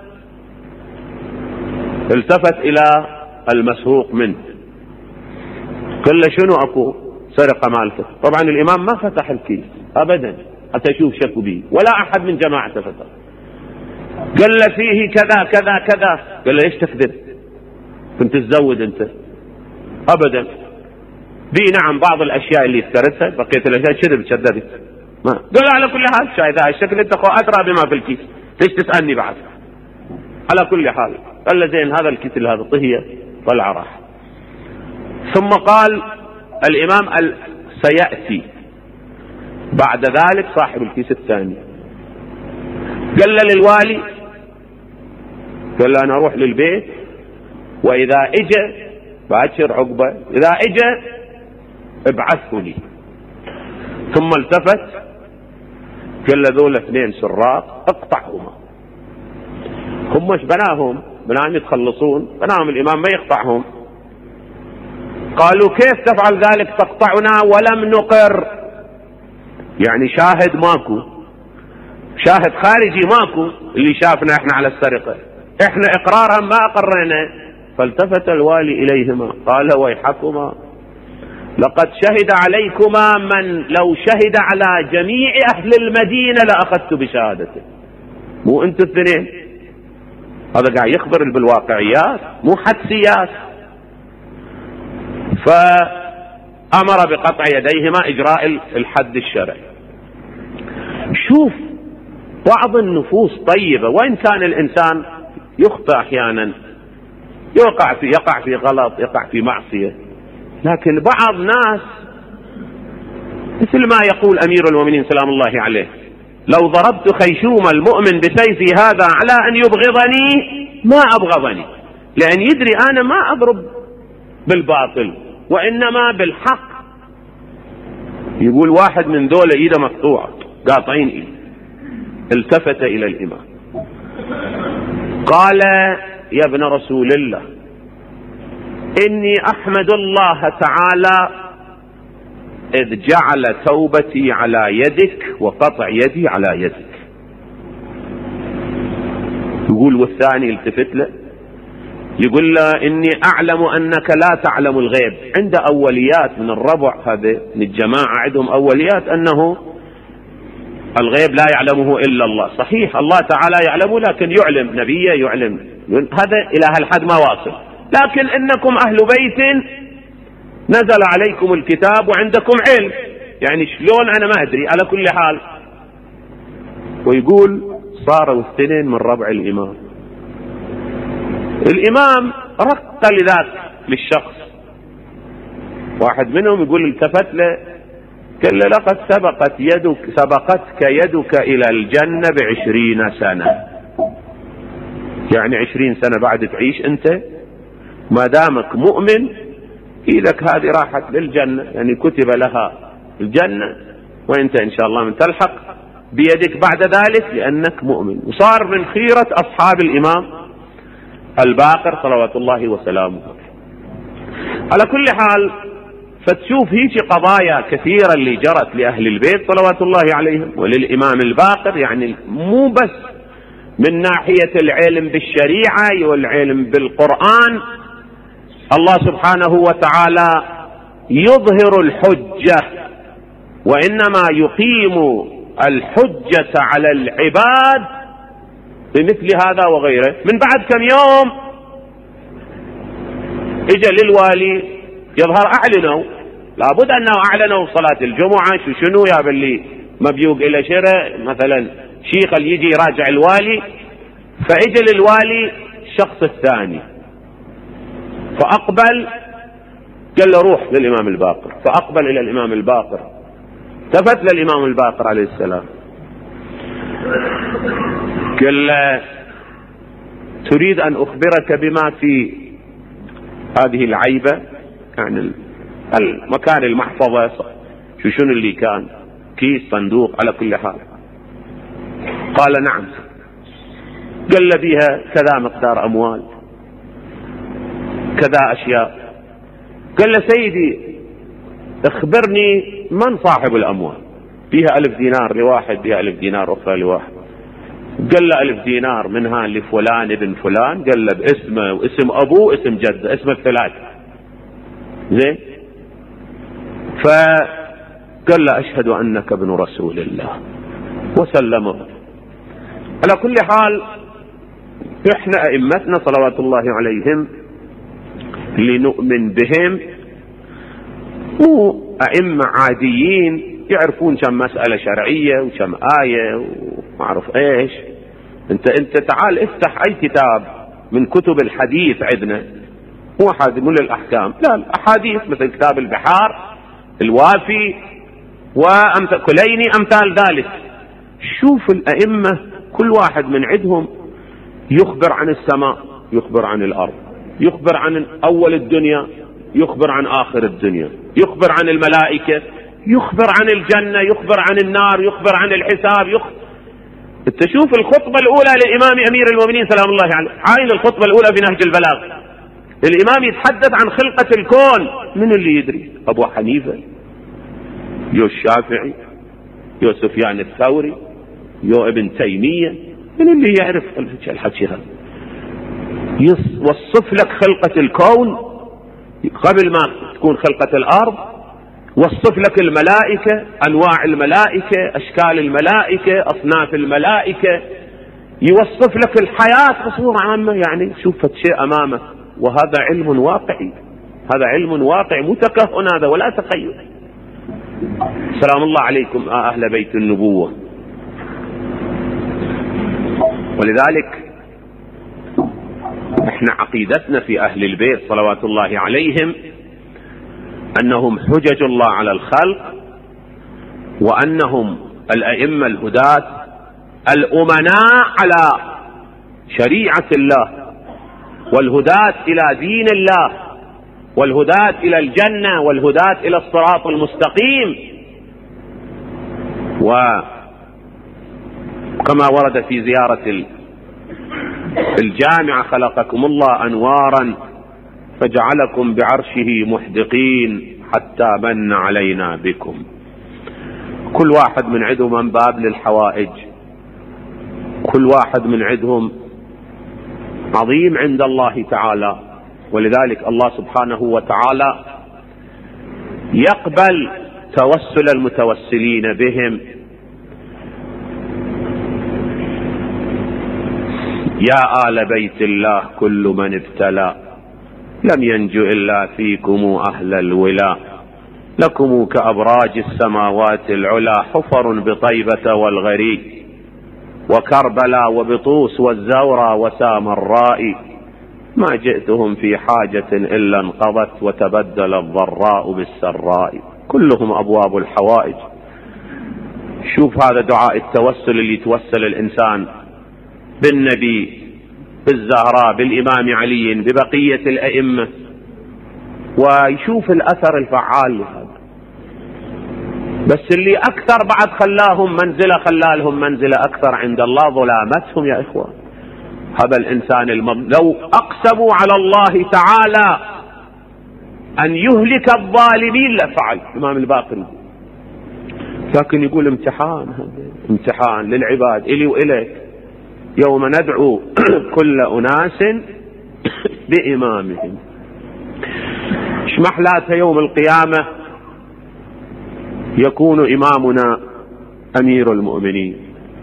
التفت الى المسروق منه قال له شنو اكو سرقة مالته؟ طبعا الامام ما فتح الكيس ابدا حتى يشوف شكو به، ولا احد من جماعته فتح. قال له فيه كذا كذا كذا، قال له ايش تكذب؟ كنت تزود انت؟ ابدا. بي نعم بعض الاشياء اللي افترتها، بقية الاشياء كذب شددت. ما قال على كل حال شايف هذا الشكل انت خو ادرى بما في الكيس، ليش تسالني بعد؟ على كل حال قال له زين هذا الكيس اللي هذا طهيه طلع راح. ثم قال الامام سيأتي بعد ذلك صاحب الكيس الثاني. قال له للوالي، قال له انا اروح للبيت واذا اجى باكر عقبه، اذا اجى ابعثه لي. ثم التفت قال له ذول اثنين سراق اقطعهما. هم ايش بناهم؟ بناهم يتخلصون، بناهم الامام ما يقطعهم. قالوا كيف تفعل ذلك؟ تقطعنا ولم نقر، يعني شاهد ماكو، شاهد خارجي ماكو اللي شافنا احنا على السرقة، احنا اقرارا ما اقرنا. فالتفت الوالي اليهما قال ويحكما لقد شهد عليكما من لو شهد على جميع اهل المدينة لاخذت بشهادته. مو انتوا الاثنين، هذا قاعد يخبر بالواقعيات مو حدسيات. فأمر بقطع يديهما إجراء الحد الشرعي. شوف بعض النفوس طيبة، وإن كان الإنسان يخطئ أحيانا، يقع في يقع في غلط، يقع في معصية، لكن بعض ناس مثل ما يقول أمير المؤمنين سلام الله عليه لو ضربت خيشوم المؤمن بسيفي هذا على أن يبغضني ما أبغضني، لأن يدري أنا ما أضرب بالباطل وإنما بالحق. يقول واحد من دولة إيده مقطوعة قاطعين إيده، التفت إلى الإمام قال يا ابن رسول الله إني أحمد الله تعالى إذ جعل توبتي على يدك وقطع يدي على يدك. يقول والثاني التفت له يقول له إني أعلم أنك لا تعلم الغيب. عند أوليات من الربع هذا من الجماعة عندهم أوليات أنه الغيب لا يعلمه إلا الله. صحيح الله تعالى يعلمه، لكن يعلم نبيه يعلم، هذا إلى هالحد ما واصل. لكن إنكم أهل بيت نزل عليكم الكتاب وعندكم علم، يعني شلون أنا ما أدري. على كل حال ويقول صاروا اثنين من ربع الإمام. الإمام رق لذاك للشخص، واحد منهم يقول التفت له قال له لقد سبقت يدك سبقتك يدك إلى الجنة بعشرين سنة، يعني عشرين سنة بعد تعيش أنت ما دامك مؤمن، إيدك هذه راحت للجنة، يعني كتب لها الجنة وأنت إن شاء الله من تلحق بيدك بعد ذلك لأنك مؤمن. وصار من خيرة أصحاب الإمام الباقر صلوات الله وسلامه. على كل حال فتشوف هيك قضايا كثيرة اللي جرت لأهل البيت صلوات الله عليهم وللإمام الباقر، يعني مو بس من ناحية العلم بالشريعة والعلم بالقرآن، الله سبحانه وتعالى يظهر الحجة وإنما يقيم الحجة على العباد بمثل هذا وغيره. من بعد كم يوم اجى للوالي يظهر اعلنوا، لابد انه اعلنوا صلاة الجمعة شو شنو يا باللي مبيوق الى شراء مثلا شيخ اللي يجي يراجع الوالي. فاجى للوالي الشخص الثاني فاقبل، قال له روح للامام الباقر، فاقبل الى الامام الباقر، التفت للامام الباقر عليه السلام قال له تريد ان اخبرك بما في هذه العيبة، يعني المكان المحفظة شو شنو اللي كان، كيس صندوق على كل حال. قال نعم. قال له بيها كذا مقدار اموال كذا اشياء. قال له سيدي اخبرني من صاحب الاموال، بيها الف دينار لواحد، بيها الف دينار اخرى لواحد. قال له الف دينار منها لفلان ابن فلان، قال له باسمه واسم ابوه اسم جده، اسم الثلاثة زين. فقال له اشهد انك ابن رسول الله وسلمه. على كل حال احنا ائمتنا صلوات الله عليهم اللي نؤمن بهم مو ائمة عاديين يعرفون كم مسألة شرعية وكم آية وما اعرف ايش. انت انت تعال افتح اي كتاب من كتب الحديث عندنا، مو احد مو للاحكام، لا الاحاديث مثل كتاب البحار الوافي وامثال كليني امثال ذلك. شوف الائمة كل واحد من عندهم يخبر عن السماء، يخبر عن الارض، يخبر عن اول الدنيا، يخبر عن اخر الدنيا، يخبر عن الملائكة، يخبر عن الجنة، يخبر عن النار، يخبر عن الحساب. يخبر انت شوف الخطبة الاولى للامام امير المؤمنين سلام الله عليه، عاين الخطبة الاولى في نهج البلاغ، الامام يتحدث عن خلقة الكون. من اللي يدري؟ ابو حنيفة، يو الشافعي، يو سفيان الثوري، يو ابن تيمية، من اللي يعرف الحكي هذا؟ يوصف لك خلقة الكون قبل ما تكون خلقة الارض، وصف لك الملائكة، انواع الملائكة، اشكال الملائكة، اصناف الملائكة، يوصف لك الحياة بصورة عامة. يعني شوف شيء امامك، وهذا علم واقعي، هذا علم واقعي مو تكهن هذا ولا تخيل. سلام الله عليكم اهل بيت النبوة. ولذلك احنا عقيدتنا في اهل البيت صلوات الله عليهم انهم حجج الله على الخلق، وانهم الائمة الهداة الامناء على شريعة الله، والهداة الى دين الله، والهداة الى الجنة، والهداة الى الصراط المستقيم. وكما ورد في زيارة الجامعة خلقكم الله انوارا فجعلكم بعرشه محدقين حتى من علينا بكم. كل واحد من عندهم من باب للحوائج، كل واحد من عندهم عظيم عند الله تعالى. ولذلك الله سبحانه وتعالى يقبل توسل المتوسلين بهم. يا آل بيت الله كل من ابتلى لم ينجو إلا فيكم أهل الولاء، لكم كأبراج السماوات العلا حفر بطيبة والغري وكربلاء وبطوس والزورى وسامراء، ما جئتهم في حاجة إلا انقضت وتبدل الضراء بالسراء. كلهم أبواب الحوائج. شوف هذا دعاء التوسل اللي يتوسل الإنسان بالنبي، بالزهراء، بالإمام علي، ببقية الأئمة، ويشوف الأثر الفعال لهذا. بس اللي أكثر بعد خلاهم منزلة، خلالهم منزلة أكثر عند الله ظلامتهم يا إخوان. هذا الإنسان المض... لو أقسموا على الله تعالى أن يهلك الظالمين لفعل الإمام الباقر، لكن يقول امتحان، امتحان للعباد إلي وإليك، يوم ندعو كل أناس بإمامهم. ايش محلاته يوم القيامة يكون إمامنا أمير المؤمنين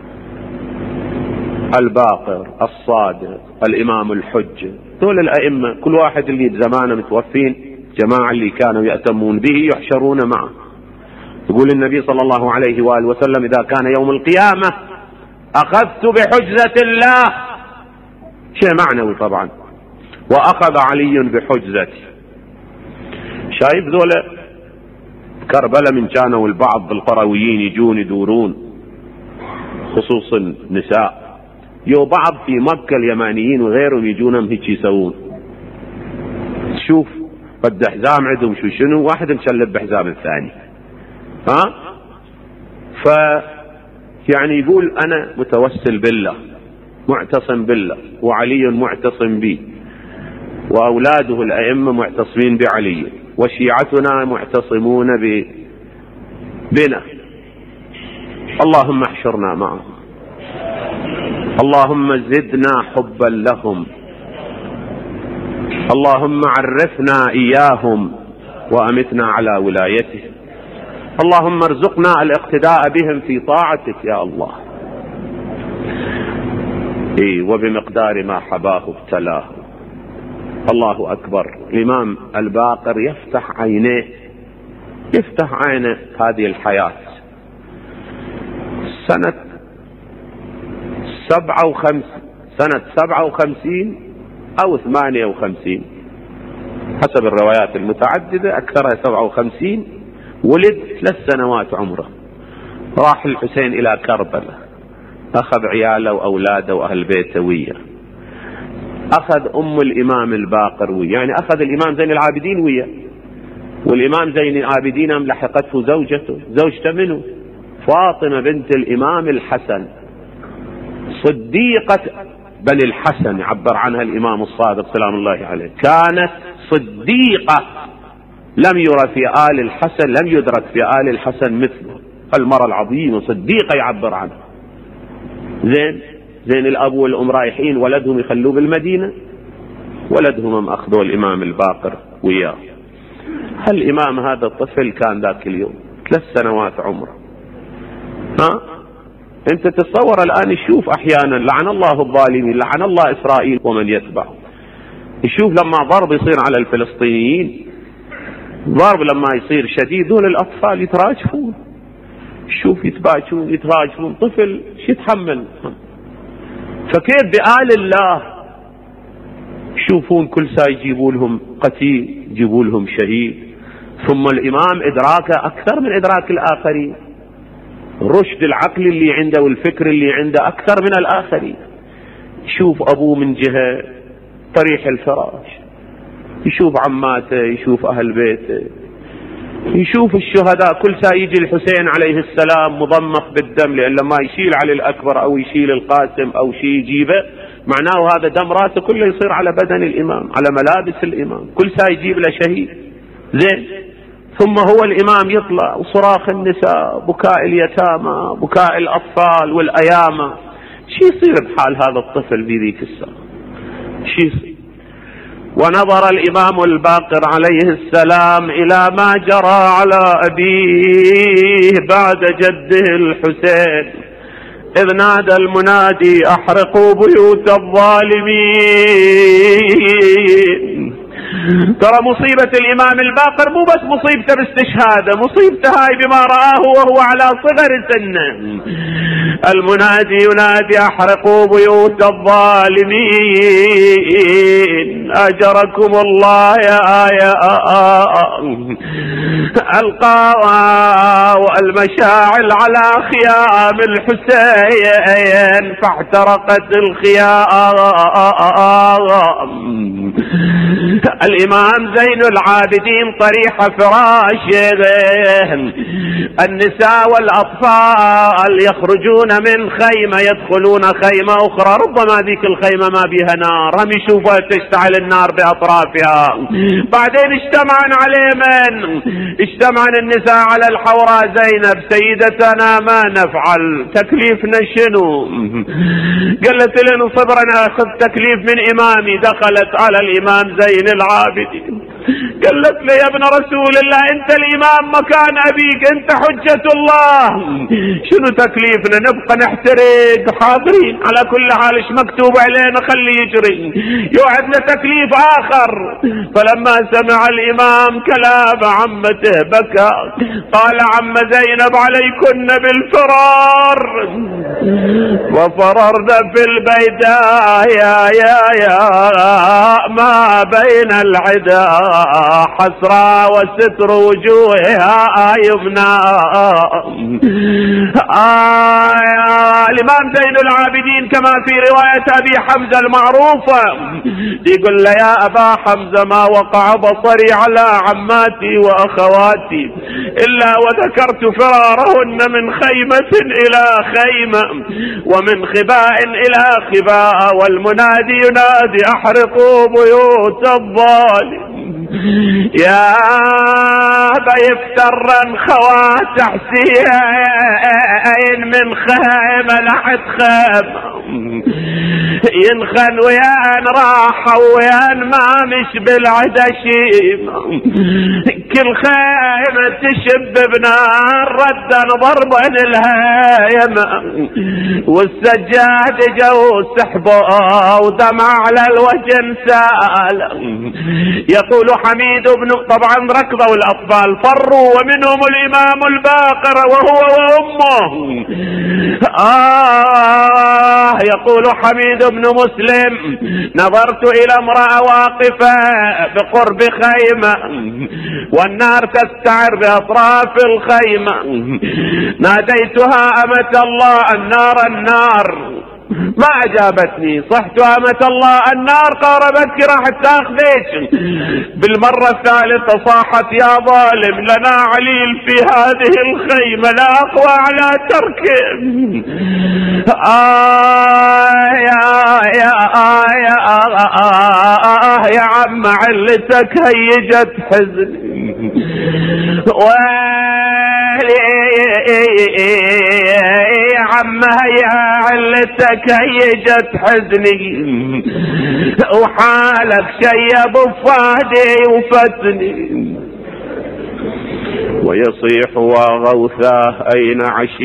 الباقر الصادق الإمام الحجة. دول الأئمة كل واحد اللي بزمانه متوفين، جماعة اللي كانوا يأتمون به يحشرون معه. يقول النبي صلى الله عليه وآله وسلم إذا كان يوم القيامة أخذت بحجزة الله، شيء معنوي طبعا، وأخذ علي بحجزتي. شايف ذولا كربلاء من كانوا البعض بالقرويين يجون يدورون، خصوصا النساء، يو بعض في مكة اليمانيين وغيرهم يجونهم هيك يسوون. شوف قد حزام عندهم شو شنو، واحد مشلب بحزام الثاني، ها ف يعني يقول أنا متوسل بالله معتصم بالله، وعلي معتصم بي، وأولاده الأئمة معتصمين بعلي، وشيعتنا معتصمون بنا. اللهم احشرنا معهم، اللهم زدنا حبا لهم، اللهم عرفنا إياهم وأمتنا على ولايته، اللهم ارزقنا الاقتداء بهم في طاعتك يا الله. إيه وبمقدار ما حباه ابتلاه. الله أكبر. الإمام الباقر يفتح عينيه، يفتح عينه هذه الحياة. سنة سبعة وخمس سنة سبعة وخمسين أو ثمانية وخمسين حسب الروايات المتعددة، أكثرها سبعة وخمسين، ولد ثلاث سنوات عمره. راح الحسين إلى كربلاء، أخذ عياله وأولاده وأهل بيته وياه، أخذ أم الإمام الباقر وياه، يعني أخذ الإمام زين العابدين وياه، والإمام زين العابدين لحقته زوجته، زوجته منه فاطمة بنت الإمام الحسن صديقة بني الحسن، يعبر عنها الإمام الصادق سلام الله عليه، كانت صديقة، لم يرى في آل الحسن، لم يدرك في آل الحسن مثله، المرأة العظيمة صديقة يعبر عنها. زين زين الأب والأم رايحين، ولدهم يخلوه بالمدينة، ولدهم أخذوا الإمام الباقر وياه. الإمام هذا الطفل كان ذاك اليوم ثلاث سنوات عمره. ها أنت تتصور الآن، يشوف أحيانا لعن الله الظالمين، لعن الله إسرائيل ومن يتبع. يشوف لما ضرب يصير على الفلسطينيين، ضرب لما يصير شديد، دول الأطفال يتراجفون، شوف يتباكون يتراجفون، طفل شو يتحمل؟ فكيف بآل الله يشوفون كل ساعة يجيبوا لهم قتيل، يجيبوا لهم شهيد، ثم الإمام إدراكه أكثر من إدراك الآخرين، رشد العقل اللي عنده والفكر اللي عنده أكثر من الآخرين. يشوف أبوه من جهة طريح الفراش، يشوف عماته، يشوف أهل بيته، يشوف الشهداء، كل ساعة يجي الحسين عليه السلام مضمخ بالدم، لأن لما يشيل على الأكبر أو يشيل القاسم أو شيء يجيبه، معناه هذا دم راسه كله يصير على بدن الإمام، على ملابس الإمام، كل ساعة يجيب له شهيد. زين ثم هو الإمام يطلع، وصراخ النساء، بكاء اليتامى، بكاء الأطفال والأيامى. شي يصير بحال هذا الطفل في ذيك الساعة؟ شي يصير؟ ونظر الإمام الباقر عليه السلام إلى ما جرى على أبيه بعد جده الحسين، إذ نادى المنادي أحرقوا بيوت الظالمين. ترى مصيبة الإمام الباقر مو بس مصيبته باستشهاده، مصيبته هاي بما رآه وهو على صغر سنه. المنادي ينادي أحرقوا بيوت الظالمين أجركم الله يا آية ألقى المشاعل على خيام الحسين فاحترقت الخيام الإمام زين العابدين طريح فراشه، النساء والأطفال يخرجون من خيمة يدخلون خيمة أخرى، ربما ذيك الخيمة ما بها نار، هم يشوفوا تشتعل النار بأطرافها. بعدين اجتمعن عليه من؟ اجتمعن النساء على الحوراء زينب، سيدتنا ما نفعل، تكليفنا شنو؟ قالت لنا صبرا أخذ تكليف من إمامي. دخلت على الإمام زين العابدين قالت له يا ابن رسول الله انت الامام مكان ابيك، انت حجة الله، شنو تكليفنا؟ نبقى نحترق حاضرين على كل حال، ايش مكتوب علينا خلي يجري، يوعدنا تكليف اخر. فلما سمع الامام كلام عمته بكى، قال عم زينب عليكن بالفرار، وفررنا في البيداء يا يا يا ما بين العدا حسرى وستر وجوهها يبنى. آه الإمام زين العابدين كما في رواية أبي حمزة المعروفة يقول له يا أبا حمزة ما وقع بصري على عماتي وأخواتي إلا وذكرت فرارهن من خيمة إلى خيمة ومن خباء إلى خباء، والمنادي ينادي أحرقوا بيوت الظالم. يا بيفترن خوات حسين من خيمة لحد خيمة، ينخن ويان راحة ويان ما مش بالعدا شيمة، كل خيمة تشب بنار ردن ضربا الهيمة، والسجاد جو سحبه ودمع على الوجه انسال. يقول حميد بن طبعا ركضوا الأطفال فروا ومنهم الإمام الباقر وهو وأمه. آه يقول حميد بن مسلم نظرت إلى امرأة واقفة بقرب خيمة والنار تستعر بأطراف الخيمة، ناديتها أمة الله النار النار، ما أجابتني، صحت أمة الله النار قاربتك راح تاخذيك. بالمرة الثالثة صاحت يا ظالم لنا عليل في هذه الخيمة لا أقوى على تركه. آه يا يا آه يا آه آه يا عم علتك هيجت حزني يا عم يا علتك هيجت حزني وحالك شيب فادي وفتني. ويصيح وغوثاه أين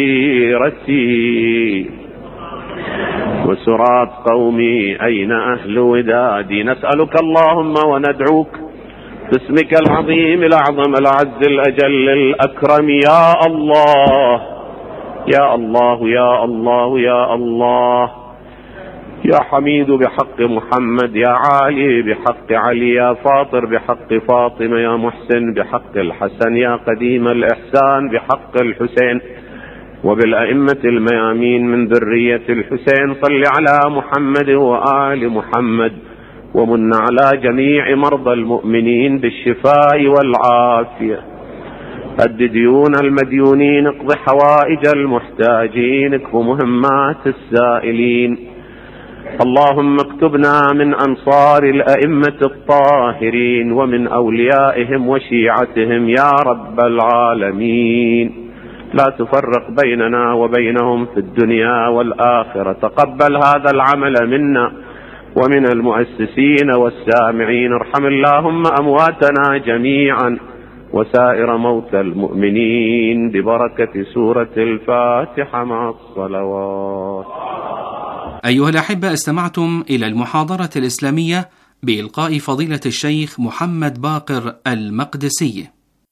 عشيرتي وسرات قومي أين أهل ودادي. نسألك اللهم وندعوك باسمك العظيم الأعظم الأعز الأجل الأكرم يا الله يا الله يا الله يا الله يا حميد بحق محمد، يا عالي بحق علي، يا فاطر بحق فاطمة، يا محسن بحق الحسن، يا قديم الإحسان بحق الحسين، وبالأئمة الميامين من ذرية الحسين. صل على محمد وآل محمد ومن على جميع مرضى المؤمنين بالشفاء والعافية. أد ديون المديونين، اقض حوائج المحتاجين، اكف مهمات السائلين. اللهم اكتبنا من أنصار الأئمة الطاهرين ومن أوليائهم وشيعتهم يا رب العالمين. لا تفرق بيننا وبينهم في الدنيا والآخرة. تقبل هذا العمل منا ومن المؤسسين والسامعين. ارحم اللهم أمواتنا جميعا وسائر موتى المؤمنين ببركة سورة الفاتحة مع الصلوات. أيها الأحبة، استمعتم إلى المحاضرة الإسلامية بإلقاء فضيلة الشيخ محمد باقر المقدسي.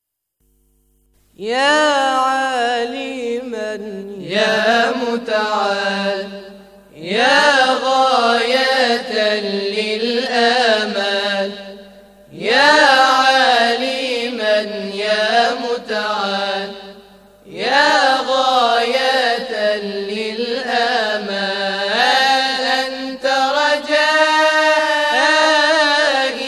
يا عالما يا متعال يا غاية للآمال، يا عالما يا متعال يا غاية للآمال، أنت رجائي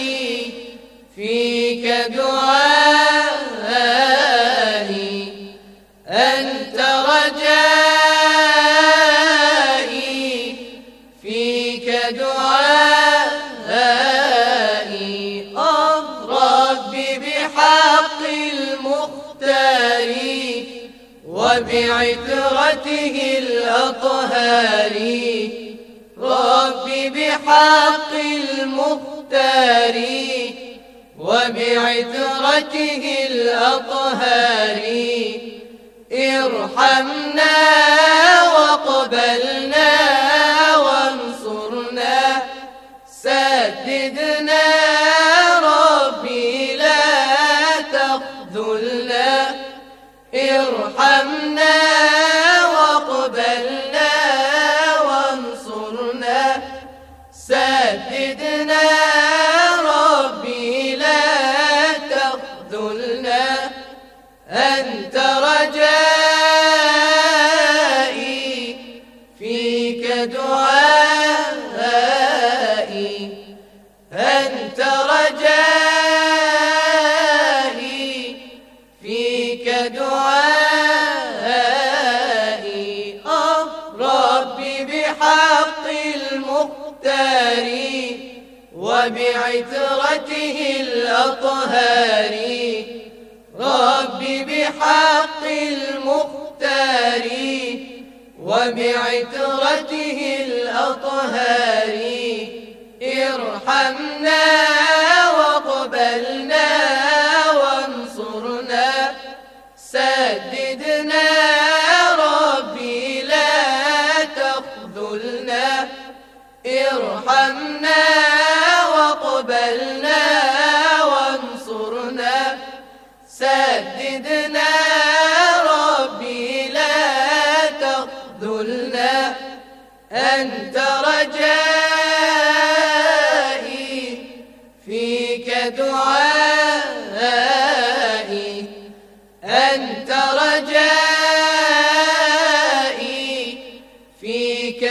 وبعترته الأطهار رب بحق المختار وبعترته الأطهار ارحمنا واقبلنا وانصرنا سددنا ربي لا تخذلنا ارحمنا واقبلنا وانصرنا سددنا ربي لا تخذلنا أنت رجائي فيك دعائي أنت رجائي فيك دعائي آه ربي بحق المختار وبعترته الأطهار ربي بحق المختار وبعترته الأطهار ارحمنا واقبلنا وانصرنا سددنا ربي لا تخذلنا ارحمنا واقبلنا وانصرنا سددنا ربي لا تخذلنا أنت رجائي فيك دعائي أنت رجائي فيك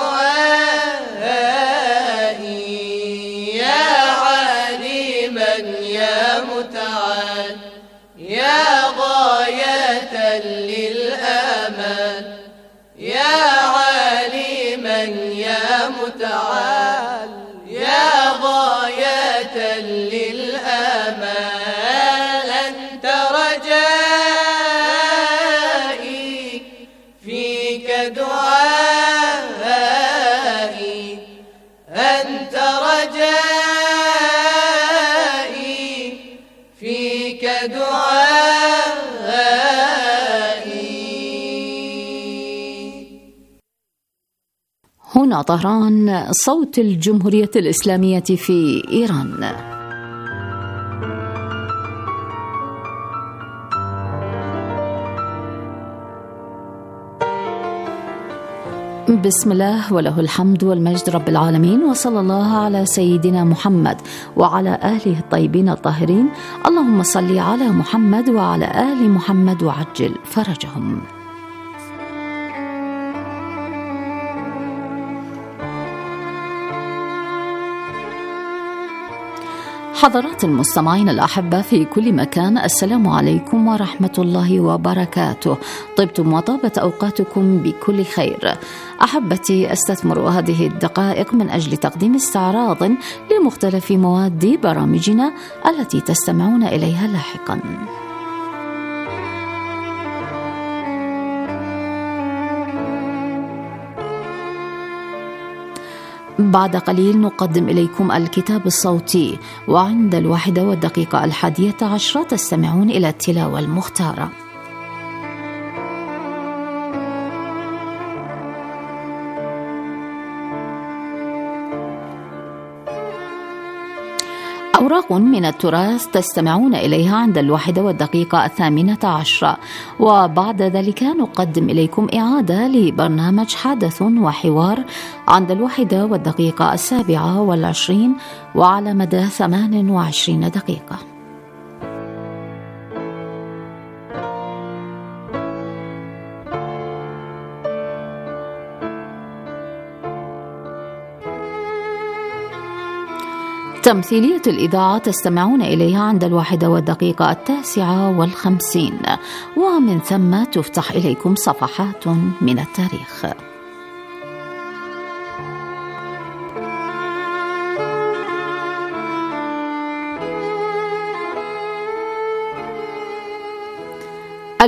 دعائي يا عالما يا متعال يا غاية للآمال يا عالما يا متعال يا غاية للآمال أنت رجائي فيك دعائي أنت رجائي فيك دعائي. هنا طهران، صوت الجمهورية الإسلامية في إيران. بسم الله وله الحمد والمجد رب العالمين، وصلى الله على سيدنا محمد وعلى آله الطيبين الطاهرين. اللهم صل على محمد وعلى آل محمد وعجل فرجهم. حضرات المستمعين الأحبة في كل مكان، السلام عليكم ورحمة الله وبركاته. طبتم وطابت أوقاتكم بكل خير. أحبتي، أستثمر هذه الدقائق من أجل تقديم استعراض لمختلف مواد برامجنا التي تستمعون إليها لاحقا. بعد قليل نقدم إليكم الكتاب الصوتي، وعند الواحدة والدقيقة الحادية عشرة تستمعون إلى التلاوة المختارة. أوراق من التراث تستمعون إليها عند الواحدة والدقيقة الثامنة عشرة، وبعد ذلك نقدم إليكم إعادة لبرنامج حدث وحوار عند الواحدة والدقيقة السابعة والعشرين وعلى مدى ثمان وعشرين دقيقة. تمثيلية الإذاعة تستمعون إليها عند الواحدة والدقيقة التاسعة والخمسين، ومن ثم تفتح إليكم صفحات من التاريخ.